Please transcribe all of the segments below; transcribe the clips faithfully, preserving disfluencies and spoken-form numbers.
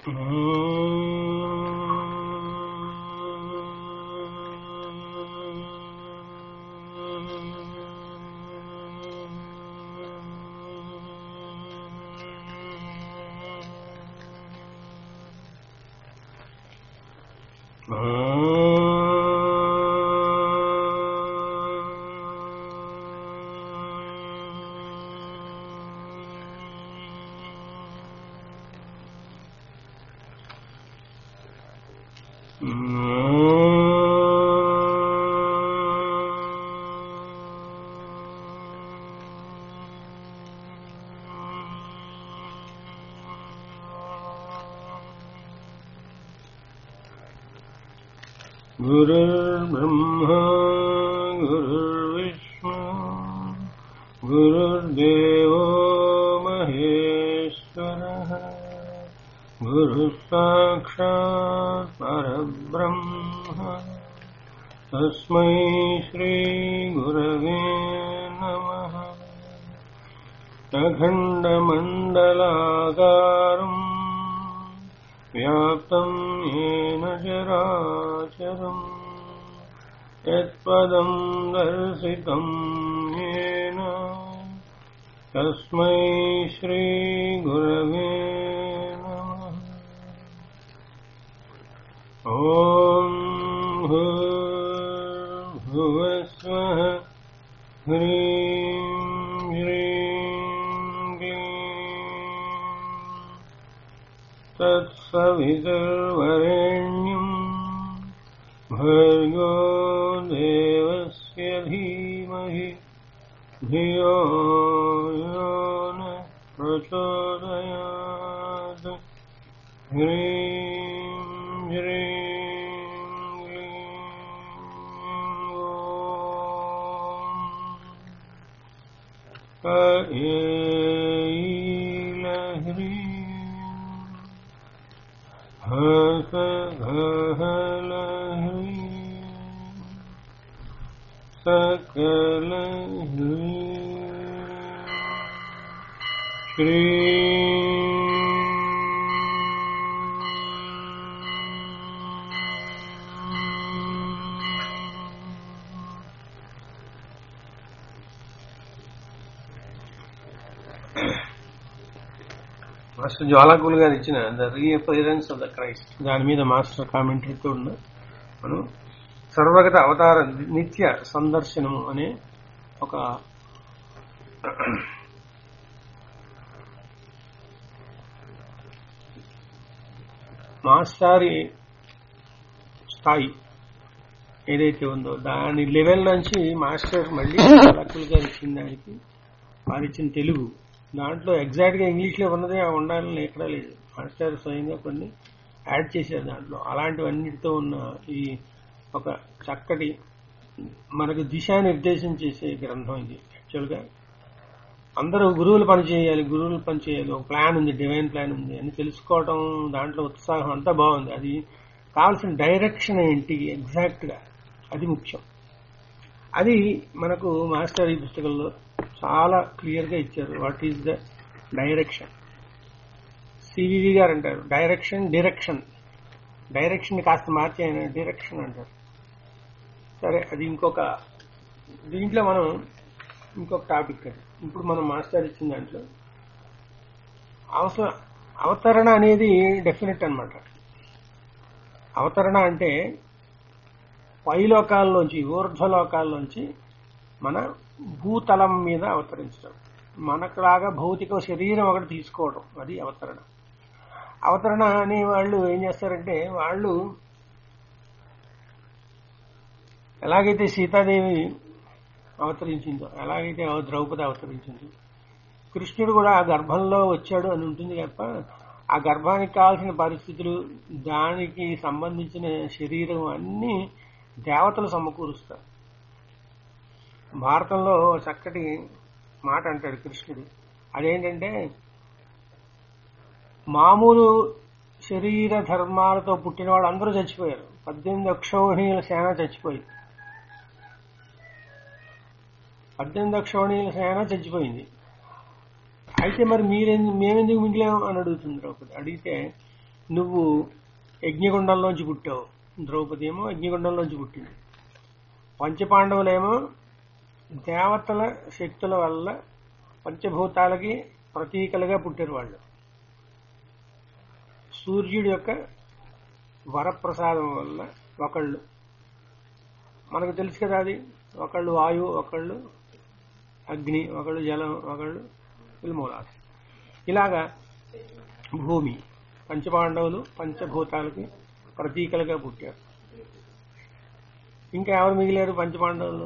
गुरुर्ब्रह्मा गुरुर्विष्णु गुरुर्देवो महेश्वरः गुरुः साक्षात् परब्रह्म तस्मै श्रीगुरवे नमः। अखण्डमण्डलाकारम् व्याप्तं येन चराचरम् यत्पदं दर्शितं येन तस्मै श्रीगुरवे नमः। ॐ भूर्भुवस्वः ह्रीं श्रीं क्लीं तत्सवितुर्वरेण्यम् भर्गो देवस्य धीमहि धियो यो न प्रचोदयात्। ह्रीं श्रीं क्लीं ॐ ऐलह्रीं हसघहलह्रीं सकलह्रीं श्रीं మాస్టర్ జ్వాలాకులు గారు ఇచ్చిన the reappearance of the Christ, దాని మీద మాస్టర్ కామెంటరీతో ఉన్న మనం సర్వగత అవతార నిత్య సందర్శనము అనే ఒక మాస్టారి స్థాయి ఏదైతే ఉందో దాని లెవెల్ నుంచి మాస్టర్ మళ్ళీ జ్వాలాకులు గారు ఇచ్చిన దానికి వారు ఇచ్చిన తెలుగు దాంట్లో ఎగ్జాక్ట్ గా ఇంగ్లీష్ లో ఉన్నదే ఉండాలని ఎక్కడా లేదు. మాస్టర్ స్వయంగా కొన్ని యాడ్ చేశారు దాంట్లో. అలాంటివన్నిటితో ఉన్న ఈ ఒక చక్కటి మనకు దిశానిర్దేశం చేసే గ్రంథం ఇది. యాక్చువల్ గా అందరూ గురువులు పని చేయాలి, గురువులు పని చేయాలి, ఒక ప్లాన్ ఉంది, డివైన్ ప్లాన్ ఉంది అని తెలుసుకోవటం, దాంట్లో ఉత్సాహం అంతా బాగుంది. అది కావాల్సిన డైరెక్షన్ ఏంటి ఎగ్జాక్ట్ గా, అది ముఖ్యం. అది మనకు మాస్టర్ ఈ పుస్తకంలో చాలా క్లియర్ గా ఇచ్చారు. What is the direction? CVV గారు అంటారు డైరెక్షన్ డిరెక్షన్, డైరెక్షన్ కాస్త మార్చి ఆయన డిరెక్షన్ అంటారు. సరే, అది ఇంకొక దీంట్లో మనం ఇంకొక టాపిక్. అది ఇప్పుడు మనం మాస్టర్ ఇచ్చిన దాంట్లో అవసర అవతరణ అనేది డెఫినెట్ అన్నమాట. అవతరణ అంటే పైలోకాల్లోంచి ఊర్ధ్వలోకాల్లోంచి మన భూతలం మీద అవతరించడం, మనకులాగా భౌతిక శరీరం ఒకటి తీసుకోవడం, అది అవతరణ. అవతరణ అనే వాళ్ళు ఏం చేస్తారంటే, వాళ్ళు ఎలాగైతే సీతాదేవి అవతరించిందో, ఎలాగైతే ద్రౌపది అవతరించిందో, కృష్ణుడు కూడా ఆ గర్భంలో వచ్చాడు అని ఉంటుంది తప్ప ఆ గర్భానికి కావాల్సిన పరిస్థితులు, దానికి సంబంధించిన శరీరం అన్ని దేవతలు సమకూరుస్తారు. భారతంలో చక్కటి మాట అంటాడు కృష్ణుడు. అదేంటంటే, మామూలు శరీర ధర్మాలతో పుట్టిన వాళ్ళు అందరూ చచ్చిపోయారు. పద్దెనిమిది అక్షౌహిణీల సేన చచ్చిపోయింది. పద్దెనిమిది అక్షౌహిణీల సేన చచ్చిపోయింది. అయితే మరి మీరెందుకు మేమెందుకు మిగిలాం అని అడుగుతుంది ద్రౌపది. అడిగితే నువ్వు యజ్ఞగుండంలోంచి పుట్టావు, ద్రౌపది ఏమో యజ్ఞగుండంలోంచి పుట్టింది. పంచపాండవులేమో దేవతల శక్తుల వల్ల పంచభూతాలకి ప్రతీకలుగా పుట్టారు వాళ్ళు. సూర్యుడి యొక్క వరప్రసాదం వల్ల ఒకళ్ళు, మనకు తెలుసు కదా అది, ఒకళ్ళు వాయువు, ఒకళ్ళు అగ్ని, ఒకళ్ళు జలం, ఒకళ్ళు మూలాలు. ఇలాగా భూమి పంచపాండవులు పంచభూతాలకి ప్రతీకలుగా పుట్టారు. ఇంకా ఎవరు మిగిలారు పంచపాండవులు?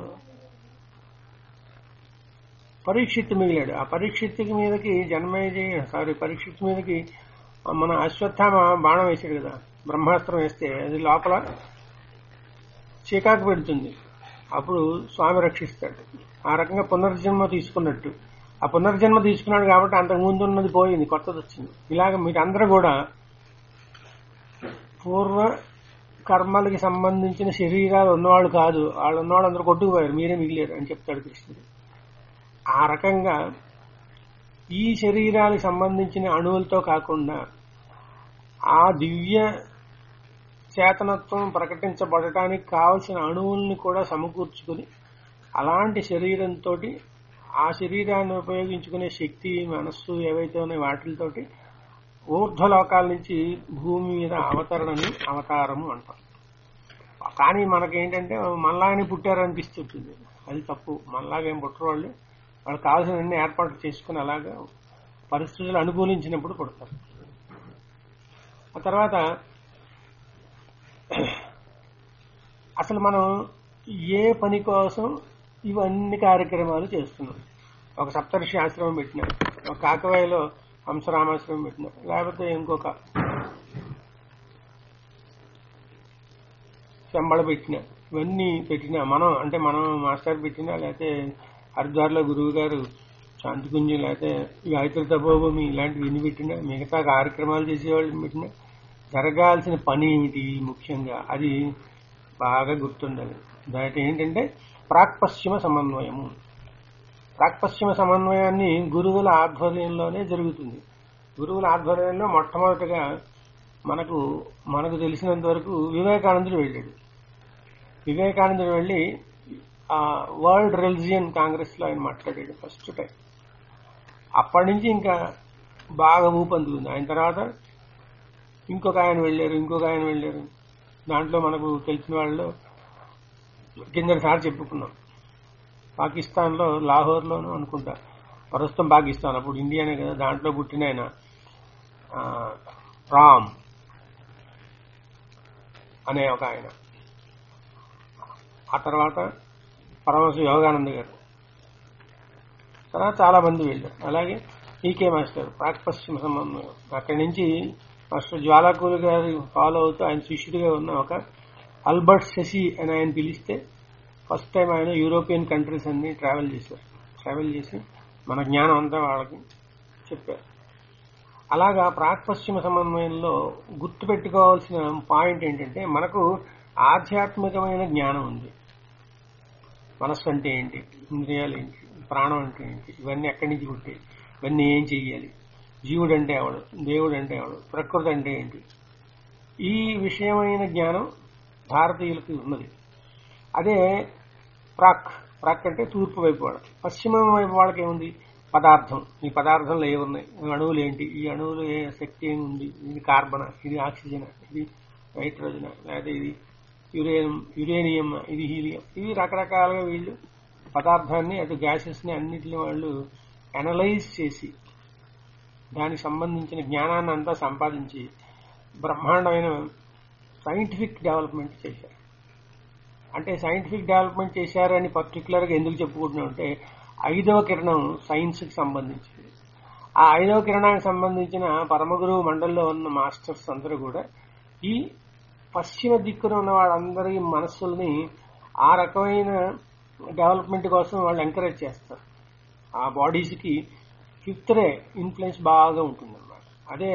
పరీక్షిత్తు మిగిలాడు. ఆ పరీక్షిత్తు మీదకి జన్మేజయ సారీ పరీక్షిత్తు మీదకి మన అశ్వత్థామ బాణం వేసాడు కదా, బ్రహ్మాస్త్రం వేస్తే అది లోపల చీకాకు పెడుతుంది. అప్పుడు స్వామి రక్షిస్తాడు. ఆ రకంగా పునర్జన్మ తీసుకున్నట్టు. ఆ పునర్జన్మ తీసుకున్నాడు కాబట్టి అంతకు ముందు ఉన్నది పోయింది, కొత్తది వచ్చింది. ఇలాగ మీరందరూ కూడా పూర్వ కర్మలకి సంబంధించిన శరీరాలు ఉన్నవాళ్ళు కాదు, వాళ్ళు ఉన్నవాళ్ళు అందరూ కొట్టుకుపోయారు, మీరే మిగిలేరు అని చెప్తాడు కృష్ణుడు. ఆ రకంగా ఈ శరీరాలకు సంబంధించిన అణువులతో కాకుండా ఆ దివ్య చేతనత్వం ప్రకటించబడటానికి కావలసిన అణువుల్ని కూడా సమకూర్చుకుని అలాంటి శరీరంతో ఆ శరీరాన్ని ఉపయోగించుకునే శక్తి, మనస్సు ఏవైతే ఉన్నాయో వాటితోటి ఊర్ధ్వలోకాల నుంచి భూమి మీద అవతరణని అవతారము అంటాం. కానీ మనకేంటంటే మనలాగానే పుట్టారనిపిస్తుంటుంది. అది తప్పు. మనలాగేం పుట్టరు వాళ్ళు. వాళ్ళు కావాల్సిన ఏర్పాట్లు చేసుకుని అలాగా పరిస్థితులు అనుకూలించినప్పుడు పుడతారు. ఆ తర్వాత అసలు మనం ఏ పని కోసం ఇవన్నీ కార్యక్రమాలు చేస్తున్నాం? ఒక సప్తర్షి ఆశ్రమం పెట్టినా, ఒక కాకవాయలో హంసరామాశ్రమం పెట్టినా, లేకపోతే ఇంకొక శంబళ పెట్టినా, ఇవన్నీ పెట్టినా మనం అంటే మనం మాస్టర్ పెట్టినా, లేకపోతే హరిద్వార్లో గురువు గారు శాంతికుంజం, లేకపోతే గాయత్రి తపోభూమి ఇలాంటివి ఎన్ని పెట్టినా, మిగతా కార్యక్రమాలు చేసేవాళ్ళు పెట్టినా జరగాల్సిన పని ఏమిటి ముఖ్యంగా అది బాగా గుర్తుండాలి. దాంట్లో ఏంటంటే ప్రాక్పశ్చిమ సమన్వయము. ప్రాక్పశ్చిమ సమన్వయాన్ని గురువుల ఆధ్వర్యంలోనే జరుగుతుంది. గురువుల ఆధ్వర్యంలో మొట్టమొదటిగా మనకు మనకు తెలిసినంత వరకు వివేకానందుడు వెళ్ళాడు. వివేకానందుడు వెళ్ళి ఆ వరల్డ్ రిలిజియన్ కాంగ్రెస్ లో ఆయన మాట్లాడాడు ఫస్ట్ టైం. అప్పటి నుంచి ఇంకా బాగా ఊపందుకుంది. ఆయన తర్వాత ఇంకొక ఆయన వెళ్ళారు, ఇంకొక ఆయన వెళ్ళారు. దాంట్లో మనకు తెలిసిన వాళ్ళు కిందసారి చెప్పుకున్నాం, పాకిస్తాన్ లో లాహోర్ లోను అనుకుంటా, ప్రస్తుతం పాకిస్తాన్ అప్పుడు ఇండియానే కదా, దాంట్లో పుట్టిన ఆయన రామ్ అనే ఒక ఆయన. ఆ తర్వాత పరమశ యోగానంద గారు, తర్వాత చాలా మంది వెళ్ళారు. అలాగే ఈకే మాస్టర్ ప్రాక్పశ్చిమ సంబంధం. అక్కడి నుంచి మాస్టర్ జ్వాలాకూరి గారు ఫాలో అవుతూ ఆయన శిష్యుడిగా ఉన్న ఒక అల్బర్ట్ శశి అని ఆయన పిలిస్తే ఫస్ట్ టైం ఆయన యూరోపియన్ కంట్రీస్ అన్ని ట్రావెల్ చేశారు. ట్రావెల్ చేసి మన జ్ఞానం అంతా వాళ్ళకి చెప్పారు. అలాగా ప్రాక్పశ్చిమ సమన్వయంలో గుర్తుపెట్టుకోవాల్సిన పాయింట్ ఏంటంటే మనకు ఆధ్యాత్మికమైన జ్ఞానం ఉంది. మనస్సు అంటే ఏంటి, ఇంద్రియాలు ఏంటి, ప్రాణం అంటే ఏంటి, ఇవన్నీ ఎక్కడి నుంచి పుట్టాయి, ఇవన్నీ ఏం చెయ్యాలి, జీవుడు అంటే ఎవడు, దేవుడు అంటే ఎవడు, ప్రకృతి అంటే ఏంటి, ఈ విషయమైన జ్ఞానం భారతీయులకి ఉన్నది. అదే ప్రాక్ ప్రాక్ అంటే తూర్పు వైపు వాడు. పశ్చిమం వైపు వాళ్ళకి ఏముంది, పదార్థం. ఈ పదార్థంలో ఏమున్నాయి, అణువులు ఏంటి, ఈ అణువులు ఏ శక్తి ఏముంది, ఇది కార్బన్, ఇది ఆక్సిజన్, ఇది నైట్రోజన్, లేదా ఇది యురేనియం యురేనియం ఇది హీలియం, ఇవి రకరకాలుగా వీళ్ళు పదార్థాన్ని అటు గ్యాసెస్ ని అన్నిటిని వాళ్ళు అనలైజ్ చేసి దానికి సంబంధించిన జ్ఞానాన్ని అంతా సంపాదించి బ్రహ్మాండమైన సైంటిఫిక్ డెవలప్మెంట్ చేశారు. అంటే సైంటిఫిక్ డెవలప్మెంట్ చేశారని పర్టికులర్ గా ఎందుకు చెప్పుకుంటున్నాం అంటే ఐదవ కిరణం సైన్స్ కి సంబంధించింది. ఆ ఐదవ కిరణానికి సంబంధించిన పరమగురువు మండలిలో ఉన్న మాస్టర్స్ అందరూ కూడా ఈ పశ్చిమ దిక్కున ఉన్న వాళ్ళందరి మనస్సుల్ని ఆ రకమైన డెవలప్మెంట్ కోసం వాళ్ళు ఎంకరేజ్ చేస్తారు. ఆ బాడీస్ కి ఫిఫ్త్ రే ఇన్ఫ్లుయెన్స్ బాగా ఉంటుంది అన్నమాట. అదే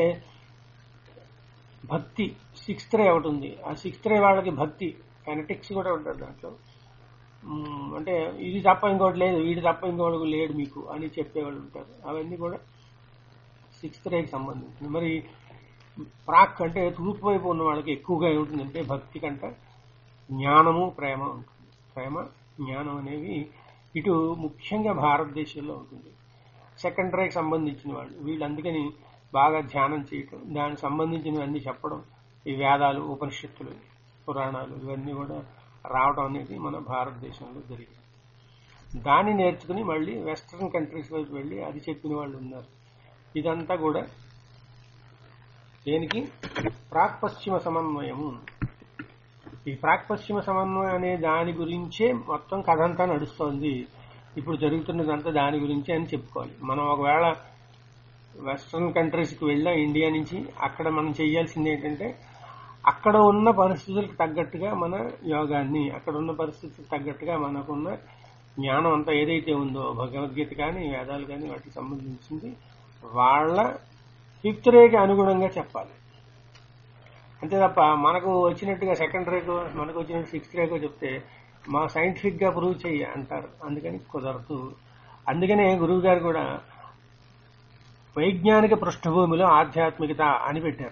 భక్తి సిక్స్త్ రే ఒకటి ఉంది. ఆ సిక్స్త్ రే వాళ్ళకి భక్తి కైనటిక్స్ కూడా ఉంటుంది దాంట్లో. అంటే ఇది తప్ప ఇంకోటి లేదు, వీడి తప్ప ఇంకోటి లేడు మీకు అని చెప్పేవాళ్ళు ఉంటారు. అవన్నీ కూడా సిక్స్త్ రేకి సంబంధించింది. మరి ప్రాక్ అంటే తూర్పు వైపు ఉన్న వాళ్ళకి ఎక్కువగా ఏముంటుందంటే భక్తి కంటే జ్ఞానము ప్రేమ ఉంటుంది. ప్రేమ జ్ఞానం అనేవి ఇటు ముఖ్యంగా భారతదేశంలో ఉంటుంది. సెకండరీకి సంబంధించిన వాళ్ళు వీళ్ళు అందుకని బాగా ధ్యానం చేయటం, దానికి సంబంధించినవన్నీ చెప్పడం, ఈ వేదాలు ఉపనిషత్తులు పురాణాలు ఇవన్నీ కూడా రావడం అనేది మన భారతదేశంలో జరిగింది. దాన్ని నేర్చుకుని మళ్ళీ వెస్ట్రన్ కంట్రీస్ వైపు వెళ్ళి అది చెప్పిన వాళ్ళు ఉన్నారు. ఇదంతా కూడా దేనికి ప్రాక్ పశ్చిమ సమన్వయము. ఈ ప్రాక్ పశ్చిమ సమన్వయం అనే దాని గురించే మొత్తం కథ అంతా నడుస్తోంది. ఇప్పుడు జరుగుతున్నదంతా దాని గురించే అని చెప్పుకోవాలి. మనం ఒకవేళ వెస్ట్రన్ కంట్రీస్కి వెళ్ళా ఇండియా నుంచి, అక్కడ మనం చేయాల్సింది ఏంటంటే అక్కడ ఉన్న పరిస్థితులకు తగ్గట్టుగా మన యోగాన్ని, అక్కడ ఉన్న పరిస్థితులకు తగ్గట్టుగా మనకున్న జ్ఞానం అంతా ఏదైతే ఉందో భగవద్గీత కానీ వేదాలు కానీ వాటికి సంబంధించింది వాళ్ళ ఫిఫ్త్ రేకి అనుగుణంగా చెప్పాలి. అంతే తప్ప మనకు వచ్చినట్టుగా సెకండ్ రేకు మనకు వచ్చినట్టు సిక్స్త్ రేకో చెప్తే మా సైంటిఫిక్ గా ప్రూవ్ చెయ్యి అంటారు. అందుకని కుదరదు. అందుకనే గురువు గారు కూడా వైజ్ఞానిక పృష్ఠభూమిలో ఆధ్యాత్మికత అని పెట్టారు.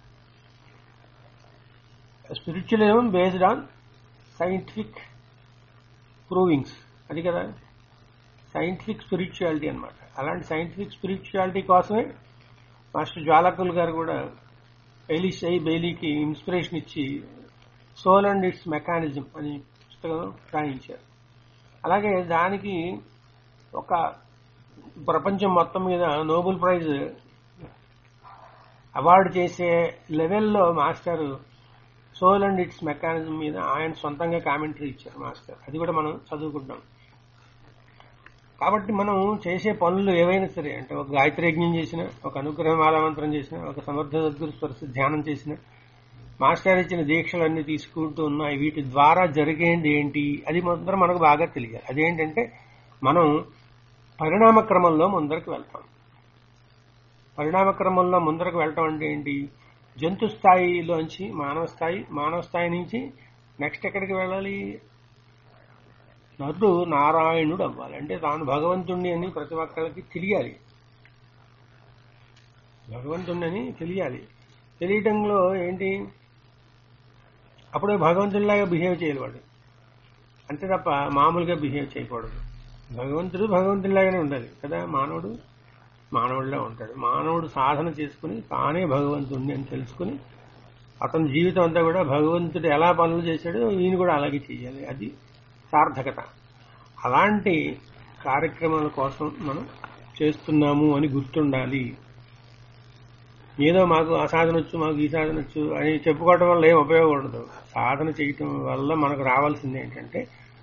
Spiritualism based on scientific provings, అది కదా సైంటిఫిక్ స్పిరిచువాలిటీ అనమాట. అలాంటి సైంటిఫిక్ స్పిరిచువాలిటీ కోసమే మాస్టర్ జ్వాలకులు గారు కూడా ఎలిషై బెయిలీకి ఇన్స్పిరేషన్ ఇచ్చి సోల్ అండ్ ఇట్స్ మెకానిజం అని పుస్తకం రాయించారు. అలాగే దానికి ఒక ప్రపంచం మొత్తం మీద నోబెల్ ప్రైజ్ అవార్డు చేసే లెవెల్లో master soul and its mechanism మీద ఆయన సొంతంగా కామెంటరీ ఇచ్చారు మాస్టర్. అది కూడా మనం చదువుకుంటాం. కాబట్టి మనం చేసే పనులు ఏవైనా సరే, అంటే ఒక గాయత్రి యజ్ఞం చేసిన, ఒక అనుగ్రహమాల మంత్రం చేసిన, ఒక సమర్థ సద్గురు స్పర్శ ధ్యానం చేసిన, మాస్టర్ ఇచ్చిన దీక్షలన్నీ తీసుకుంటూ ఉన్నాయి, వీటి ద్వారా జరిగేది ఏంటి అది మాత్రం మనకు బాగా తెలియాలి. అదేంటంటే మనం పరిణామ క్రమంలో ముందరకు వెళ్తాం. పరిణామ క్రమంలో ముందరకు వెళ్ళటం అంటే ఏంటి? జంతు స్థాయిలోంచి మానవ స్థాయి, మానవ స్థాయి నుంచి నెక్స్ట్ ఎక్కడికి వెళ్ళాలి? నరుడు నారాయణుడు అవ్వాలి. అంటే తాను భగవంతుణ్ణి అని ప్రతి ఒక్కరికి తెలియాలి. భగవంతుణ్ణి అని తెలియాలి. తెలియటంలో ఏంటి? అప్పుడే భగవంతుడిలాగా బిహేవ్ చేయాలి వాడు. అంతే తప్ప మామూలుగా బిహేవ్ చేయకూడదు. భగవంతుడు భగవంతుడిలాగానే ఉండాలి కదా. మానవుడు మానవుడిలా ఉంటాడు. మానవుడు సాధన చేసుకుని తానే భగవంతుడిని అని తెలుసుకుని అతని జీవితం అంతా కూడా భగవంతుడు ఎలా పనులు చేశాడో ఈయన కూడా అలాగే చేయాలి. అది సార్థకత. అలాంటి కార్యక్రమాల కోసం మనం చేస్తున్నాము అని గుర్తుండాలి. ఏదో మాకు ఆ సాధన వచ్చు, మాకు ఈ సాధన వచ్చు అని చెప్పుకోవడం వల్ల ఏం ఉపయోగం ఉండదు. సాధన చేయటం వల్ల మనకు రావాల్సింది ఏంటంటే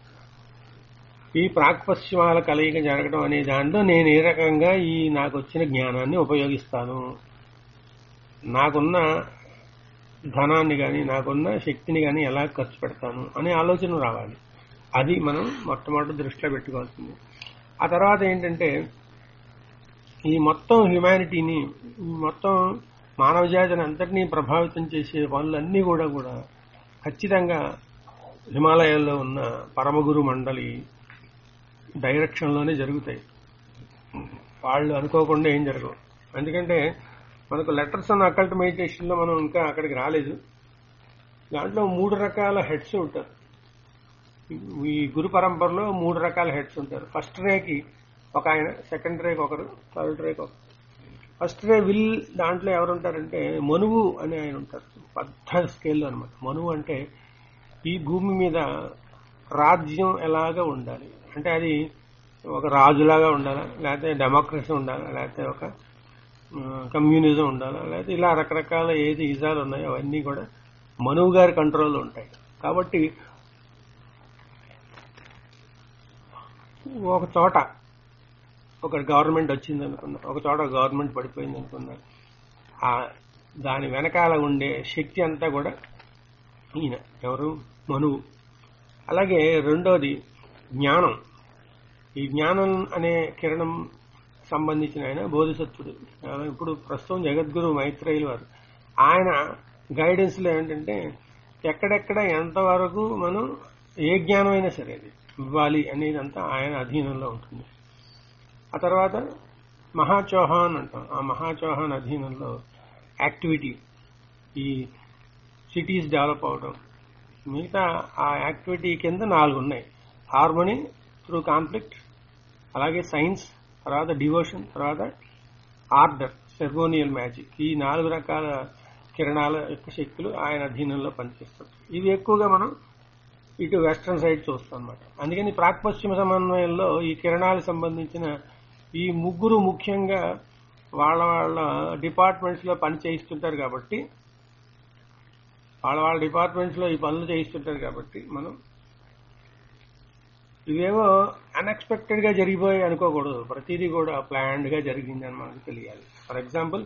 ఈ ప్రాక్ పశ్చిమాల కలయిక జరగడం అనే దాంట్లో నేను ఏ రకంగా ఈ నాకు వచ్చిన జ్ఞానాన్ని ఉపయోగిస్తాను, నాకున్న ధనాన్ని కానీ నాకున్న శక్తిని కానీ ఎలా ఖర్చు పెడతాను అనే ఆలోచన రావాలి. అది మనం మొట్టమొదటి దృష్టిలో పెట్టుకోవాల్సింది. ఆ తర్వాత ఏంటంటే ఈ మొత్తం హ్యుమానిటీని, మొత్తం మానవ జాతిని అంతటినీ ప్రభావితం చేసే పనులన్నీ కూడా కూడా ఖచ్చితంగా హిమాలయాల్లో ఉన్న పరమగురు మండలి డైరెక్షన్లోనే జరుగుతాయి. వాళ్ళు అనుకోకుండా ఏం జరగవు. ఎందుకంటే మనకు లెటర్స్ అండ్ అకల్ట్ మెడిటేషన్లో మనం ఇంకా అక్కడికి రాలేదు. దాంట్లో మూడు రకాల హెడ్స్ ఉంటారు. ఈ గురు పరంపరలో మూడు రకాల హెడ్స్ ఉంటారు. ఫస్ట్ రేకి ఒక ఆయన, సెకండ్ రేకి ఒకరు, థర్డ్ రేకి ఒకరు. ఫస్ట్ రే విల్ దాంట్లో ఎవరుంటారంటే మనువు అని ఆయన ఉంటారు. పెద్ద స్కేల్లో అనమాట. మనువు అంటే ఈ భూమి మీద రాజ్యం ఎలాగా ఉండాలి అంటే అది ఒక రాజులాగా ఉండాలా, లేకపోతే డెమోక్రసీ ఉండాలా, లేకపోతే ఒక కమ్యూనిజం ఉండాలా, లేకపోతే ఇలా రకరకాల ఏది ఇజాలు ఉన్నాయో అవన్నీ కూడా మనువు గారి కంట్రోల్లో ఉంటాయి. కాబట్టి ఒక చోట ఒక గవర్నమెంట్ వచ్చింది అనుకున్నా, ఒక చోట గవర్నమెంట్ పడిపోయింది అనుకున్నా, ఆ దాని వెనకాల ఉండే శక్తి అంతా కూడా ఈయన ఎవరు? మనువు. అలాగే రెండోది జ్ఞానం. ఈ జ్ఞానం అనే కిరణం సంబంధించిన ఆయన బోధిసత్వుడు. ఇప్పుడు ప్రస్తుతం జగద్గురు మైత్రేయులు వారు. ఆయన గైడెన్స్ లో ఏంటంటే ఎక్కడెక్కడ ఎంతవరకు మనం ఏ జ్ఞానం అయినా సరే అది ఇవ్వాలి అనేది అంతా ఆయన అధీనంలో ఉంటుంది. ఆ తర్వాత మహాచౌహాన్ అంటాం. ఆ మహాచౌహాన్ అధీనంలో యాక్టివిటీ ఈ సిటీస్ డెవలప్ అవడం, మిగతా ఆ యాక్టివిటీ కింద నాలుగు ఉన్నాయి. హార్మోనీ త్రూ కాన్ఫ్లిక్ట్, అలాగే సైన్స్, తర్వాత డివోషన్, తర్వాత ఆర్డర్, సెర్మోనియల్ మ్యాజిక్. ఈ నాలుగు రకాల కిరణాల యొక్క శక్తులు ఆయన అధీనంలో పనిచేస్తాయి. ఇవి ఎక్కువగా మనం ఇటు వెస్ట్రన్ సైడ్ చూస్తాం అన్నమాట. అందుకని ప్రాక్ పశ్చిమ సమన్వయంలో ఈ కిరణాలకు సంబంధించిన ఈ ముగ్గురు ముఖ్యంగా వాళ్ళ వాళ్ళ డిపార్ట్మెంట్స్ లో పని చేయిస్తుంటారు కాబట్టి వాళ్ళ వాళ్ళ డిపార్ట్మెంట్స్ లో ఈ పనులు చేయిస్తుంటారు కాబట్టి మనం ఇవేవో అన్ఎక్స్పెక్టెడ్ గా జరిగిపోయి అనుకోకూడదు. ప్రతిదీ కూడా ప్లాన్డ్ గా జరిగిందని మనకు తెలియాలి. ఫర్ ఎగ్జాంపుల్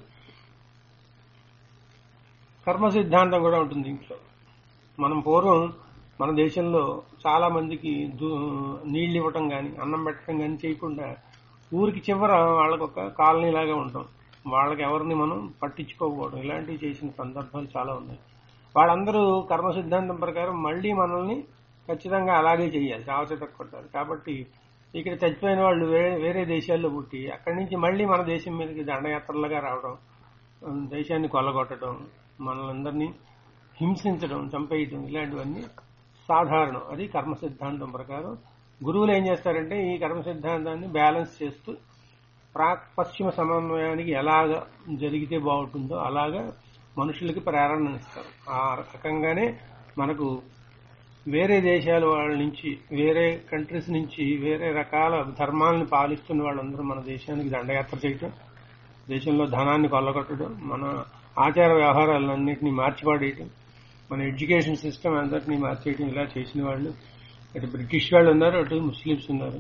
కర్మ సిద్ధాంతం కూడా ఉంటుంది దీంట్లో. మనం పూర్వం మన దేశంలో చాలా మందికి నీళ్లు ఇవ్వటం కానీ అన్నం పెట్టడం కానీ చేయకుండా ఊరికి చివర వాళ్ళకు ఒక కాలనీ లాగా ఉంటాం, వాళ్ళకి ఎవరిని మనం పట్టించుకోకపోవడం, ఇలాంటివి చేసిన సందర్భాలు చాలా ఉన్నాయి. వాళ్ళందరూ కర్మ సిద్ధాంతం ప్రకారం మళ్లీ మనల్ని ఖచ్చితంగా అలాగే చేయాలి, చావచేత కొట్టాలి. కాబట్టి ఇక్కడ చచ్చిపోయిన వాళ్ళు వేరే దేశాల్లో పుట్టి అక్కడి నుంచి మళ్లీ మన దేశం మీదకి దండయాత్రలుగా రావడం, దేశాన్ని కొల్లగొట్టడం, మనలందరినీ హింసించడం, చంపేయటం, ఇలాంటివన్నీ సాధారణం. అది కర్మ సిద్ధాంతం ప్రకారం. గురువులు ఏం చేస్తారంటే ఈ కర్మ సిద్ధాంతాన్ని బ్యాలెన్స్ చేస్తూ ప్రాక్ పశ్చిమ సమన్వయానికి ఎలాగ జరిగితే బాగుంటుందో అలాగా మనుషులకి ప్రేరణ ఇస్తారు. ఆ రకంగానే మనకు వేరే దేశాల వాళ్ళ నుంచి, వేరే కంట్రీస్ నుంచి, వేరే రకాల ధర్మాలను పాలిస్తున్న వాళ్ళందరూ మన దేశానికి దండయాత్ర చేయటం, దేశంలో ధనాన్ని కొల్లగొట్టడం, మన ఆచార వ్యవహారాలన్నింటినీ మార్చిపడేయటం, మన ఎడ్యుకేషన్ సిస్టమ్ అందరినీ మార్చేయటం, ఇలా చేసిన వాళ్ళు అటు బ్రిటిష్ వాళ్ళు ఉన్నారు, అటు ముస్లిమ్స్ ఉన్నారు.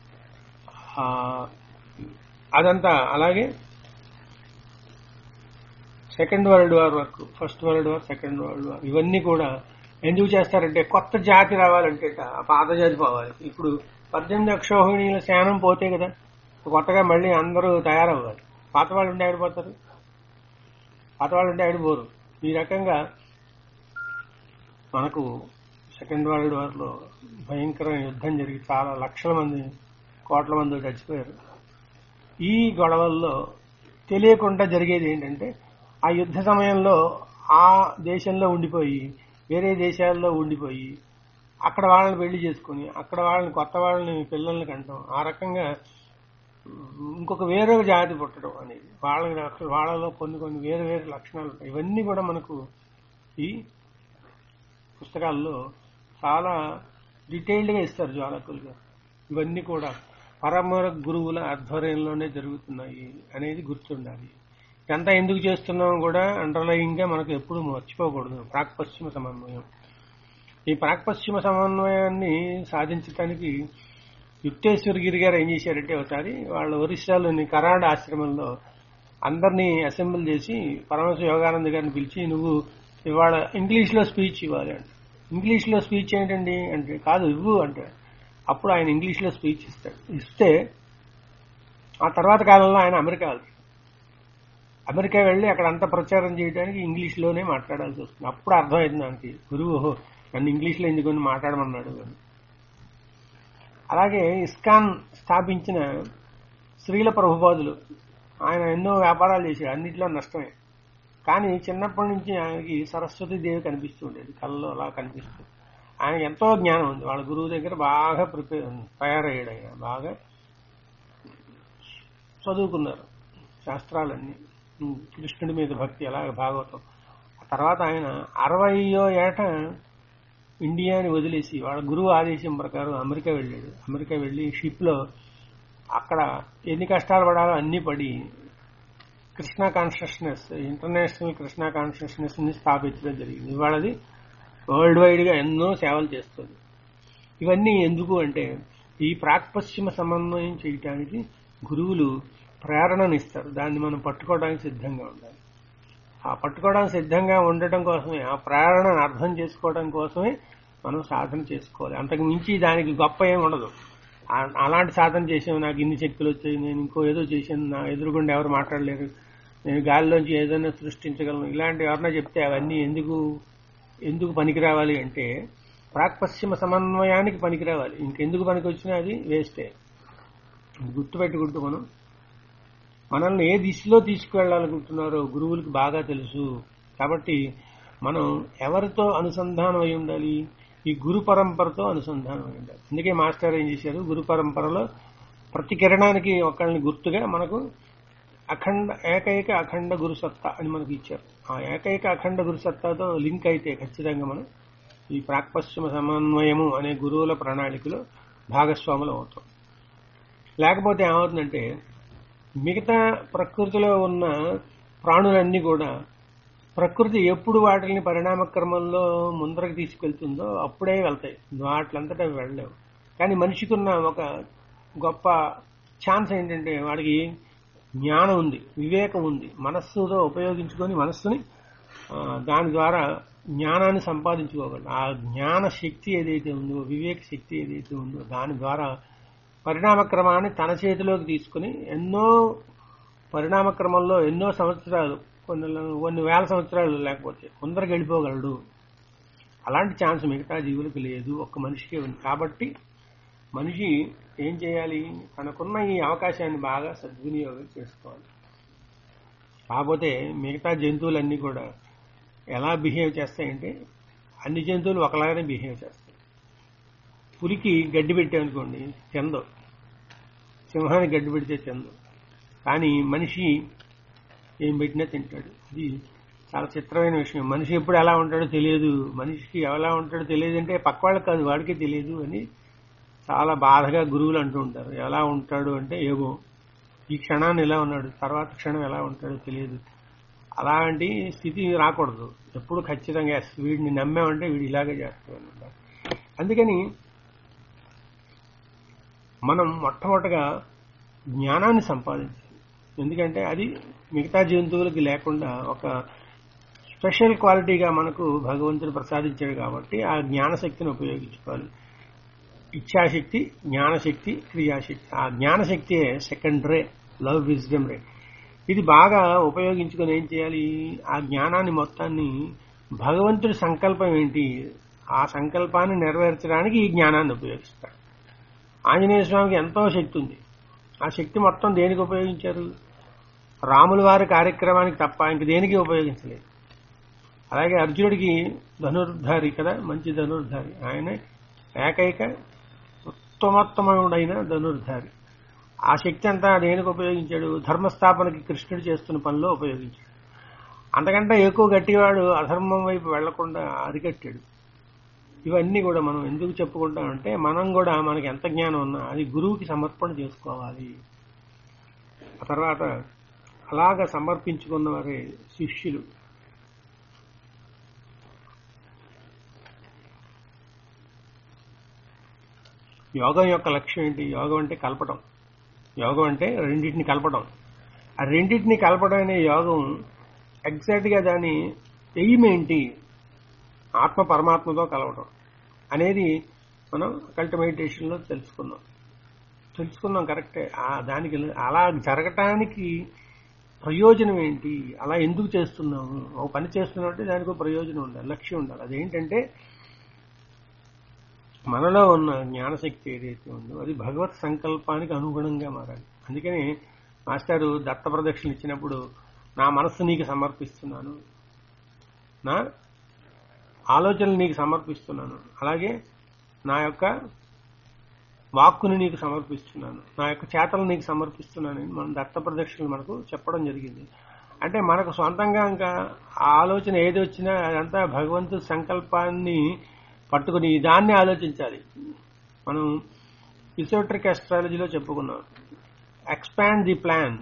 అదంతా అలాగే సెకండ్ వరల్డ్ వార్ వరకు, first world war, second world war, ఇవన్నీ కూడా ఎందుకు చేస్తారంటే కొత్త జాతి రావాలంటే పాత జాతి పోవాలి. ఇప్పుడు పద్దెనిమిది అక్షోహిణీల శానం పోతే కదా కొత్తగా మళ్ళీ అందరూ తయారవ్వాలి. పాత వాళ్ళు ఉంటే ఆడిపోతారు, పాత వాళ్ళు ఉంటే ఆడిపోరు. ఈ రకంగా మనకు సెకండ్ వరల్డ్ వార్ లో భయంకరమైన యుద్ధం జరిగి చాలా లక్షల మంది, కోట్ల మంది చచ్చిపోయారు. ఈ గొడవల్లో తెలియకుండా జరిగేది ఏంటంటే ఆ యుద్ధ సమయంలో ఆ దేశంలో ఉండిపోయి వేరే దేశాల్లో ఉండిపోయి అక్కడ వాళ్ళని పెళ్లి చేసుకుని అక్కడ వాళ్ళని కొత్త వాళ్ళని పిల్లల్ని కంటాం, ఆ రకంగా ఇంకొక వేరే జాతి పుట్టడం అనేది వాళ్ళ వాళ్ళలో కొన్ని కొన్ని వేరే వేరే లక్షణాలు ఉంటాయి. ఇవన్నీ కూడా మనకు ఈ పుస్తకాల్లో చాలా డీటెయిల్డ్ గా ఇస్తారు జ్వాలకులు గారు. ఇవన్నీ కూడా పరమ గురువుల ఆధ్వర్యంలోనే జరుగుతున్నాయి అనేది గుర్తుండాలి. ఇదంతా ఎందుకు చేస్తున్నాం కూడా అండర్లయింగ్ గా మనకు ఎప్పుడు మర్చిపోకూడదు. ప్రాక్ పశ్చిమ సమన్వయం. ఈ ప్రాక్ పశ్చిమ సమన్వయాన్ని సాధించడానికి యుక్తేశ్వర గిరి గారు ఏం చేశారంటే ఒకసారి వాళ్ళ ఒరిస్సాలోని కరాడ్ ఆశ్రమంలో అందరినీ అసెంబ్ల్ చేసి పరమశివ యోగానంద గారిని పిలిచి నువ్వు ఇవాళ ఇంగ్లీష్ లో స్పీచ్ ఇవ్వాలి అంటే, ఇంగ్లీష్ లో స్పీచ్ ఏంటండి అంటే కాదు ఇవ్వు అంటే అప్పుడు ఆయన ఇంగ్లీష్ లో స్పీచ్ ఇస్తాడు. ఇస్తే ఆ తర్వాత కాలంలో ఆయన అమెరికా వెళ్తాడు. అమెరికా వెళ్లి అక్కడ అంతా ప్రచారం చేయడానికి ఇంగ్లీష్ లోనే మాట్లాడాల్సి వస్తుంది. అప్పుడు అర్థమైంది నాకు గురువు ఓహో నన్ను ఇంగ్లీష్ లో ఎందుకు మాట్లాడమన్నాడు అని. అలాగే ఇస్కాన్ స్థాపించిన శ్రీల ప్రభుపాదులు ఆయన ఎన్నో వ్యాపారాలు చేశాడు, అన్నింటిలో నష్టమే. కానీ చిన్నప్పటి నుంచి ఆయనకి సరస్వతి దేవి కనిపిస్తూ ఉండేది, కళ్ళలో అలా కనిపిస్తుంది. ఆయన ఎంతో జ్ఞానం ఉంది, వాళ్ళ గురువు దగ్గర బాగా ప్రిపేర్ తయారయ్యాడు. ఆయన బాగా చదువుకున్నారు శాస్త్రాలన్నీ, కృష్ణుడి మీద భక్తి, అలాగే భాగవతం. ఆ తర్వాత ఆయన అరవయో ఏట ఇండియాని వదిలేసి వాళ్ళ గురువు ఆదేశం ప్రకారం అమెరికా వెళ్ళాడు. అమెరికా వెళ్లి షిప్ లో అక్కడ ఎన్ని కష్టాలు పడాలో అన్ని పడి Krishna consciousness, international Krishna consciousness ని స్థాపించడం జరిగింది. ఇవాళది వరల్డ్ వైడ్ గా ఎన్నో సేవలు చేస్తుంది. ఇవన్నీ ఎందుకు అంటే ఈ ప్రాక్ పశ్చిమ సమన్వయం చేయటానికి గురువులు ప్రేరణనిస్తారు. దాన్ని మనం పట్టుకోవడానికి సిద్ధంగా ఉండాలి. ఆ పట్టుకోవడానికి సిద్ధంగా ఉండటం కోసమే, ఆ ప్రేరణను అర్థం చేసుకోవడం కోసమే మనం సాధన చేసుకోవాలి. అంతకు మించి దానికి గొప్ప ఏమి ఉండదు. అలాంటి సాధన చేసాము, నాకు ఇన్ని శక్తులు వచ్చాయి, నేను ఇంకో ఏదో చేశాను, నా ఎదురుగుండా ఎవరు మాట్లాడలేరు, నేను గాలిలోంచి ఏదైనా సృష్టించగలను, ఇలాంటివి ఎవరన్నా చెప్తే అవన్నీ ఎందుకు ఎందుకు పనికి రావాలి అంటే ప్రాక్ పశ్చిమ సమన్వయానికి పనికి రావాలి. ఇంకెందుకు పనికి వచ్చినా అది వేస్టే. గుర్తుపెట్టుకుంటూ మనం మనల్ని ఏ దిశలో తీసుకువెళ్లాలనుకుంటున్నారో గురువులకు బాగా తెలుసు. కాబట్టి మనం ఎవరితో అనుసంధానం అయి ఉండాలి? ఈ గురు పరంపరతో అనుసంధానం అయి ఉండాలి. అందుకే మాస్టర్ ఏం చేశారు, గురు పరంపరలో ప్రతి కిరణానికి ఒకళ్ళని గుర్తుగా మనకు అఖండ ఏకైక అఖండ గురు సత్తా అని మనకు ఇచ్చారు. ఆ ఏకైక అఖండ గురు సత్తాతో లింక్ అయితే ఖచ్చితంగా మనం ఈ ప్రాక్పశ్చిమ సమన్వయము అనే గురువుల ప్రణాళికలో భాగస్వాములు అవుతాం. లేకపోతే ఏమవుతుందంటే మిగతా ప్రకృతిలో ఉన్న ప్రాణులన్నీ కూడా ప్రకృతి ఎప్పుడు వాటిని పరిణామ క్రమంలో ముందరకు తీసుకెళ్తుందో అప్పుడే వెళ్తాయి, వాటిలంతటా వెళ్ళలేవు. కానీ మనిషికి ఉన్న ఒక గొప్ప ఛాన్స్ ఏంటంటే వాడికి జ్ఞానం ఉంది, వివేకం ఉంది, మనస్సుతో ఉపయోగించుకొని మనస్సుని దాని ద్వారా జ్ఞానాన్ని సంపాదించుకోగలడు. ఆ జ్ఞాన శక్తి ఏదైతే ఉందో, వివేక శక్తి ఏదైతే ఉందో దాని ద్వారా పరిణామ క్రమాన్ని తన చేతిలోకి తీసుకుని ఎన్నో పరిణామ క్రమంలో ఎన్నో సంవత్సరాలు, కొన్ని కొన్ని వేల సంవత్సరాలు లేకపోతే కొందరికి వెళ్ళిపోగలడు. అలాంటి ఛాన్స్ మిగతా జీవులకు లేదు, ఒక్క మనిషికే ఉంది. కాబట్టి మనిషి ఏం చేయాలి, తనకున్న ఈ అవకాశాన్ని బాగా సద్వినియోగం చేసుకోవాలి. కాకపోతే మిగతా జంతువులన్నీ కూడా ఎలా బిహేవ్ చేస్తాయంటే అన్ని జంతువులు ఒకలాగానే బిహేవ్ చేస్తాయి. పులికి గడ్డి పెట్టామనుకోండి చెందో, సింహానికి గడ్డి పెడితే చెందో, కానీ మనిషి ఏం పెట్టినా తింటాడు. ఇది చాలా చిత్రమైన విషయం. మనిషి ఎప్పుడు ఎలా ఉంటాడో తెలియదు, మనిషికి ఎలా ఉంటాడో తెలియదు అంటే పక్క వాళ్ళకి కాదు వాడికే తెలియదు అని చాలా బాధగా గురువులు అంటూ ఉంటారు. ఎలా ఉంటాడు అంటే ఏమో ఈ క్షణాన్ని ఎలా ఉన్నాడు, తర్వాత క్షణం ఎలా ఉంటాడో తెలియదు. అలాంటి స్థితి రాకూడదు. ఎప్పుడు ఖచ్చితంగా వీడిని నమ్మామంటే వీడు ఇలాగే చేస్తాడు. అందుకని మనం మొట్టమొదటిగా జ్ఞానాన్ని సంపాదించాలి. ఎందుకంటే అది మిగతా జంతువులకి లేకుండా ఒక స్పెషల్ క్వాలిటీగా మనకు భగవంతుడు ప్రసాదించాడు. కాబట్టి ఆ జ్ఞానశక్తిని ఉపయోగించుకోవాలి. ఇచ్ఛాశక్తి, జ్ఞానశక్తి, క్రియాశక్తి. ఆ జ్ఞానశక్తి second ray, love wisdom ray. ఇది బాగా ఉపయోగించుకొని ఏం చేయాలి, ఆ జ్ఞానాన్ని మొత్తాన్ని భగవంతుడి సంకల్పం ఏంటి, ఆ సంకల్పాన్ని నెరవేర్చడానికి ఈ జ్ఞానాన్ని ఉపయోగిస్తాడు. ఆంజనేయ స్వామికి ఎంతో శక్తి ఉంది. ఆ శక్తి మొత్తం దేనికి ఉపయోగించారు, రాముల వారి కార్యక్రమానికి తప్ప ఇంక దేనికి ఉపయోగించలేదు. అలాగే అర్జునుడికి ధనుర్ధారి కదా, మంచి ధనుర్ధారి. ఆయన ఏకైక ఉత్తమోత్తముడైన ధనుర్ధారి. ఆ శక్తి అంతా దేనికి ఉపయోగించాడు, ధర్మస్థాపనకి కృష్ణుడు చేస్తున్న పనిలో ఉపయోగించాడు. అంతకంటే ఎక్కువ గట్టివాడు అధర్మం వైపు వెళ్లకుండా అరికట్టాడు. ఇవన్నీ కూడా మనం ఎందుకు చెప్పుకుంటామంటే మనం కూడా మనకి ఎంత జ్ఞానం ఉన్నా అది గురువుకి సమర్పణ చేసుకోవాలి. ఆ తర్వాత అలాగ సమర్పించుకున్న వారే శిష్యులు. యోగం యొక్క లక్ష్యం ఏంటి, యోగం అంటే కలపడం. యోగం అంటే రెండింటిని కలపడం. ఆ రెండింటిని కలపడం అనే యోగం ఎగ్జాక్ట్ గా దాని ఎయిమ్ ఏంటి, ఆత్మ పరమాత్మతో కలవడం అనేది మనం అకల్ట్ మెడిటేషన్ లో తెలుసుకున్నాం తెలుసుకున్నాం కరెక్టే. దానికి అలా జరగటానికి ప్రయోజనం ఏంటి, అలా ఎందుకు చేస్తున్నాము, ఒక పని చేస్తున్నట్టే దానికి ఒక ప్రయోజనం ఉండాలి, లక్ష్యం ఉండాలి. అదేంటంటే మనలో ఉన్న జ్ఞానశక్తి ఏదైతే ఉందో అది భగవత్ సంకల్పానికి అనుగుణంగా మారాలి. అందుకని మాస్టారు దత్త ప్రదక్షిణ ఇచ్చినప్పుడు నా మనస్సు నీకు సమర్పిస్తున్నాను, నా ఆలోచనలు నీకు సమర్పిస్తున్నాను, అలాగే నా యొక్క వాక్కుని నీకు సమర్పిస్తున్నాను, నా యొక్క చేతలు నీకు సమర్పిస్తున్నానని మనం దత్త ప్రదక్షిణలు మనకు చెప్పడం జరిగింది. అంటే మనకు సొంతంగా ఇంకా ఆ ఆలోచన ఏది వచ్చినా అదంతా భగవంతుడి సంకల్పాన్ని పట్టుకుని దాన్ని ఆలోచించాలి. మనం ఇసోట్రిక్ ఆస్ట్రాలజీలో చెప్పుకున్నాం, expand the plan,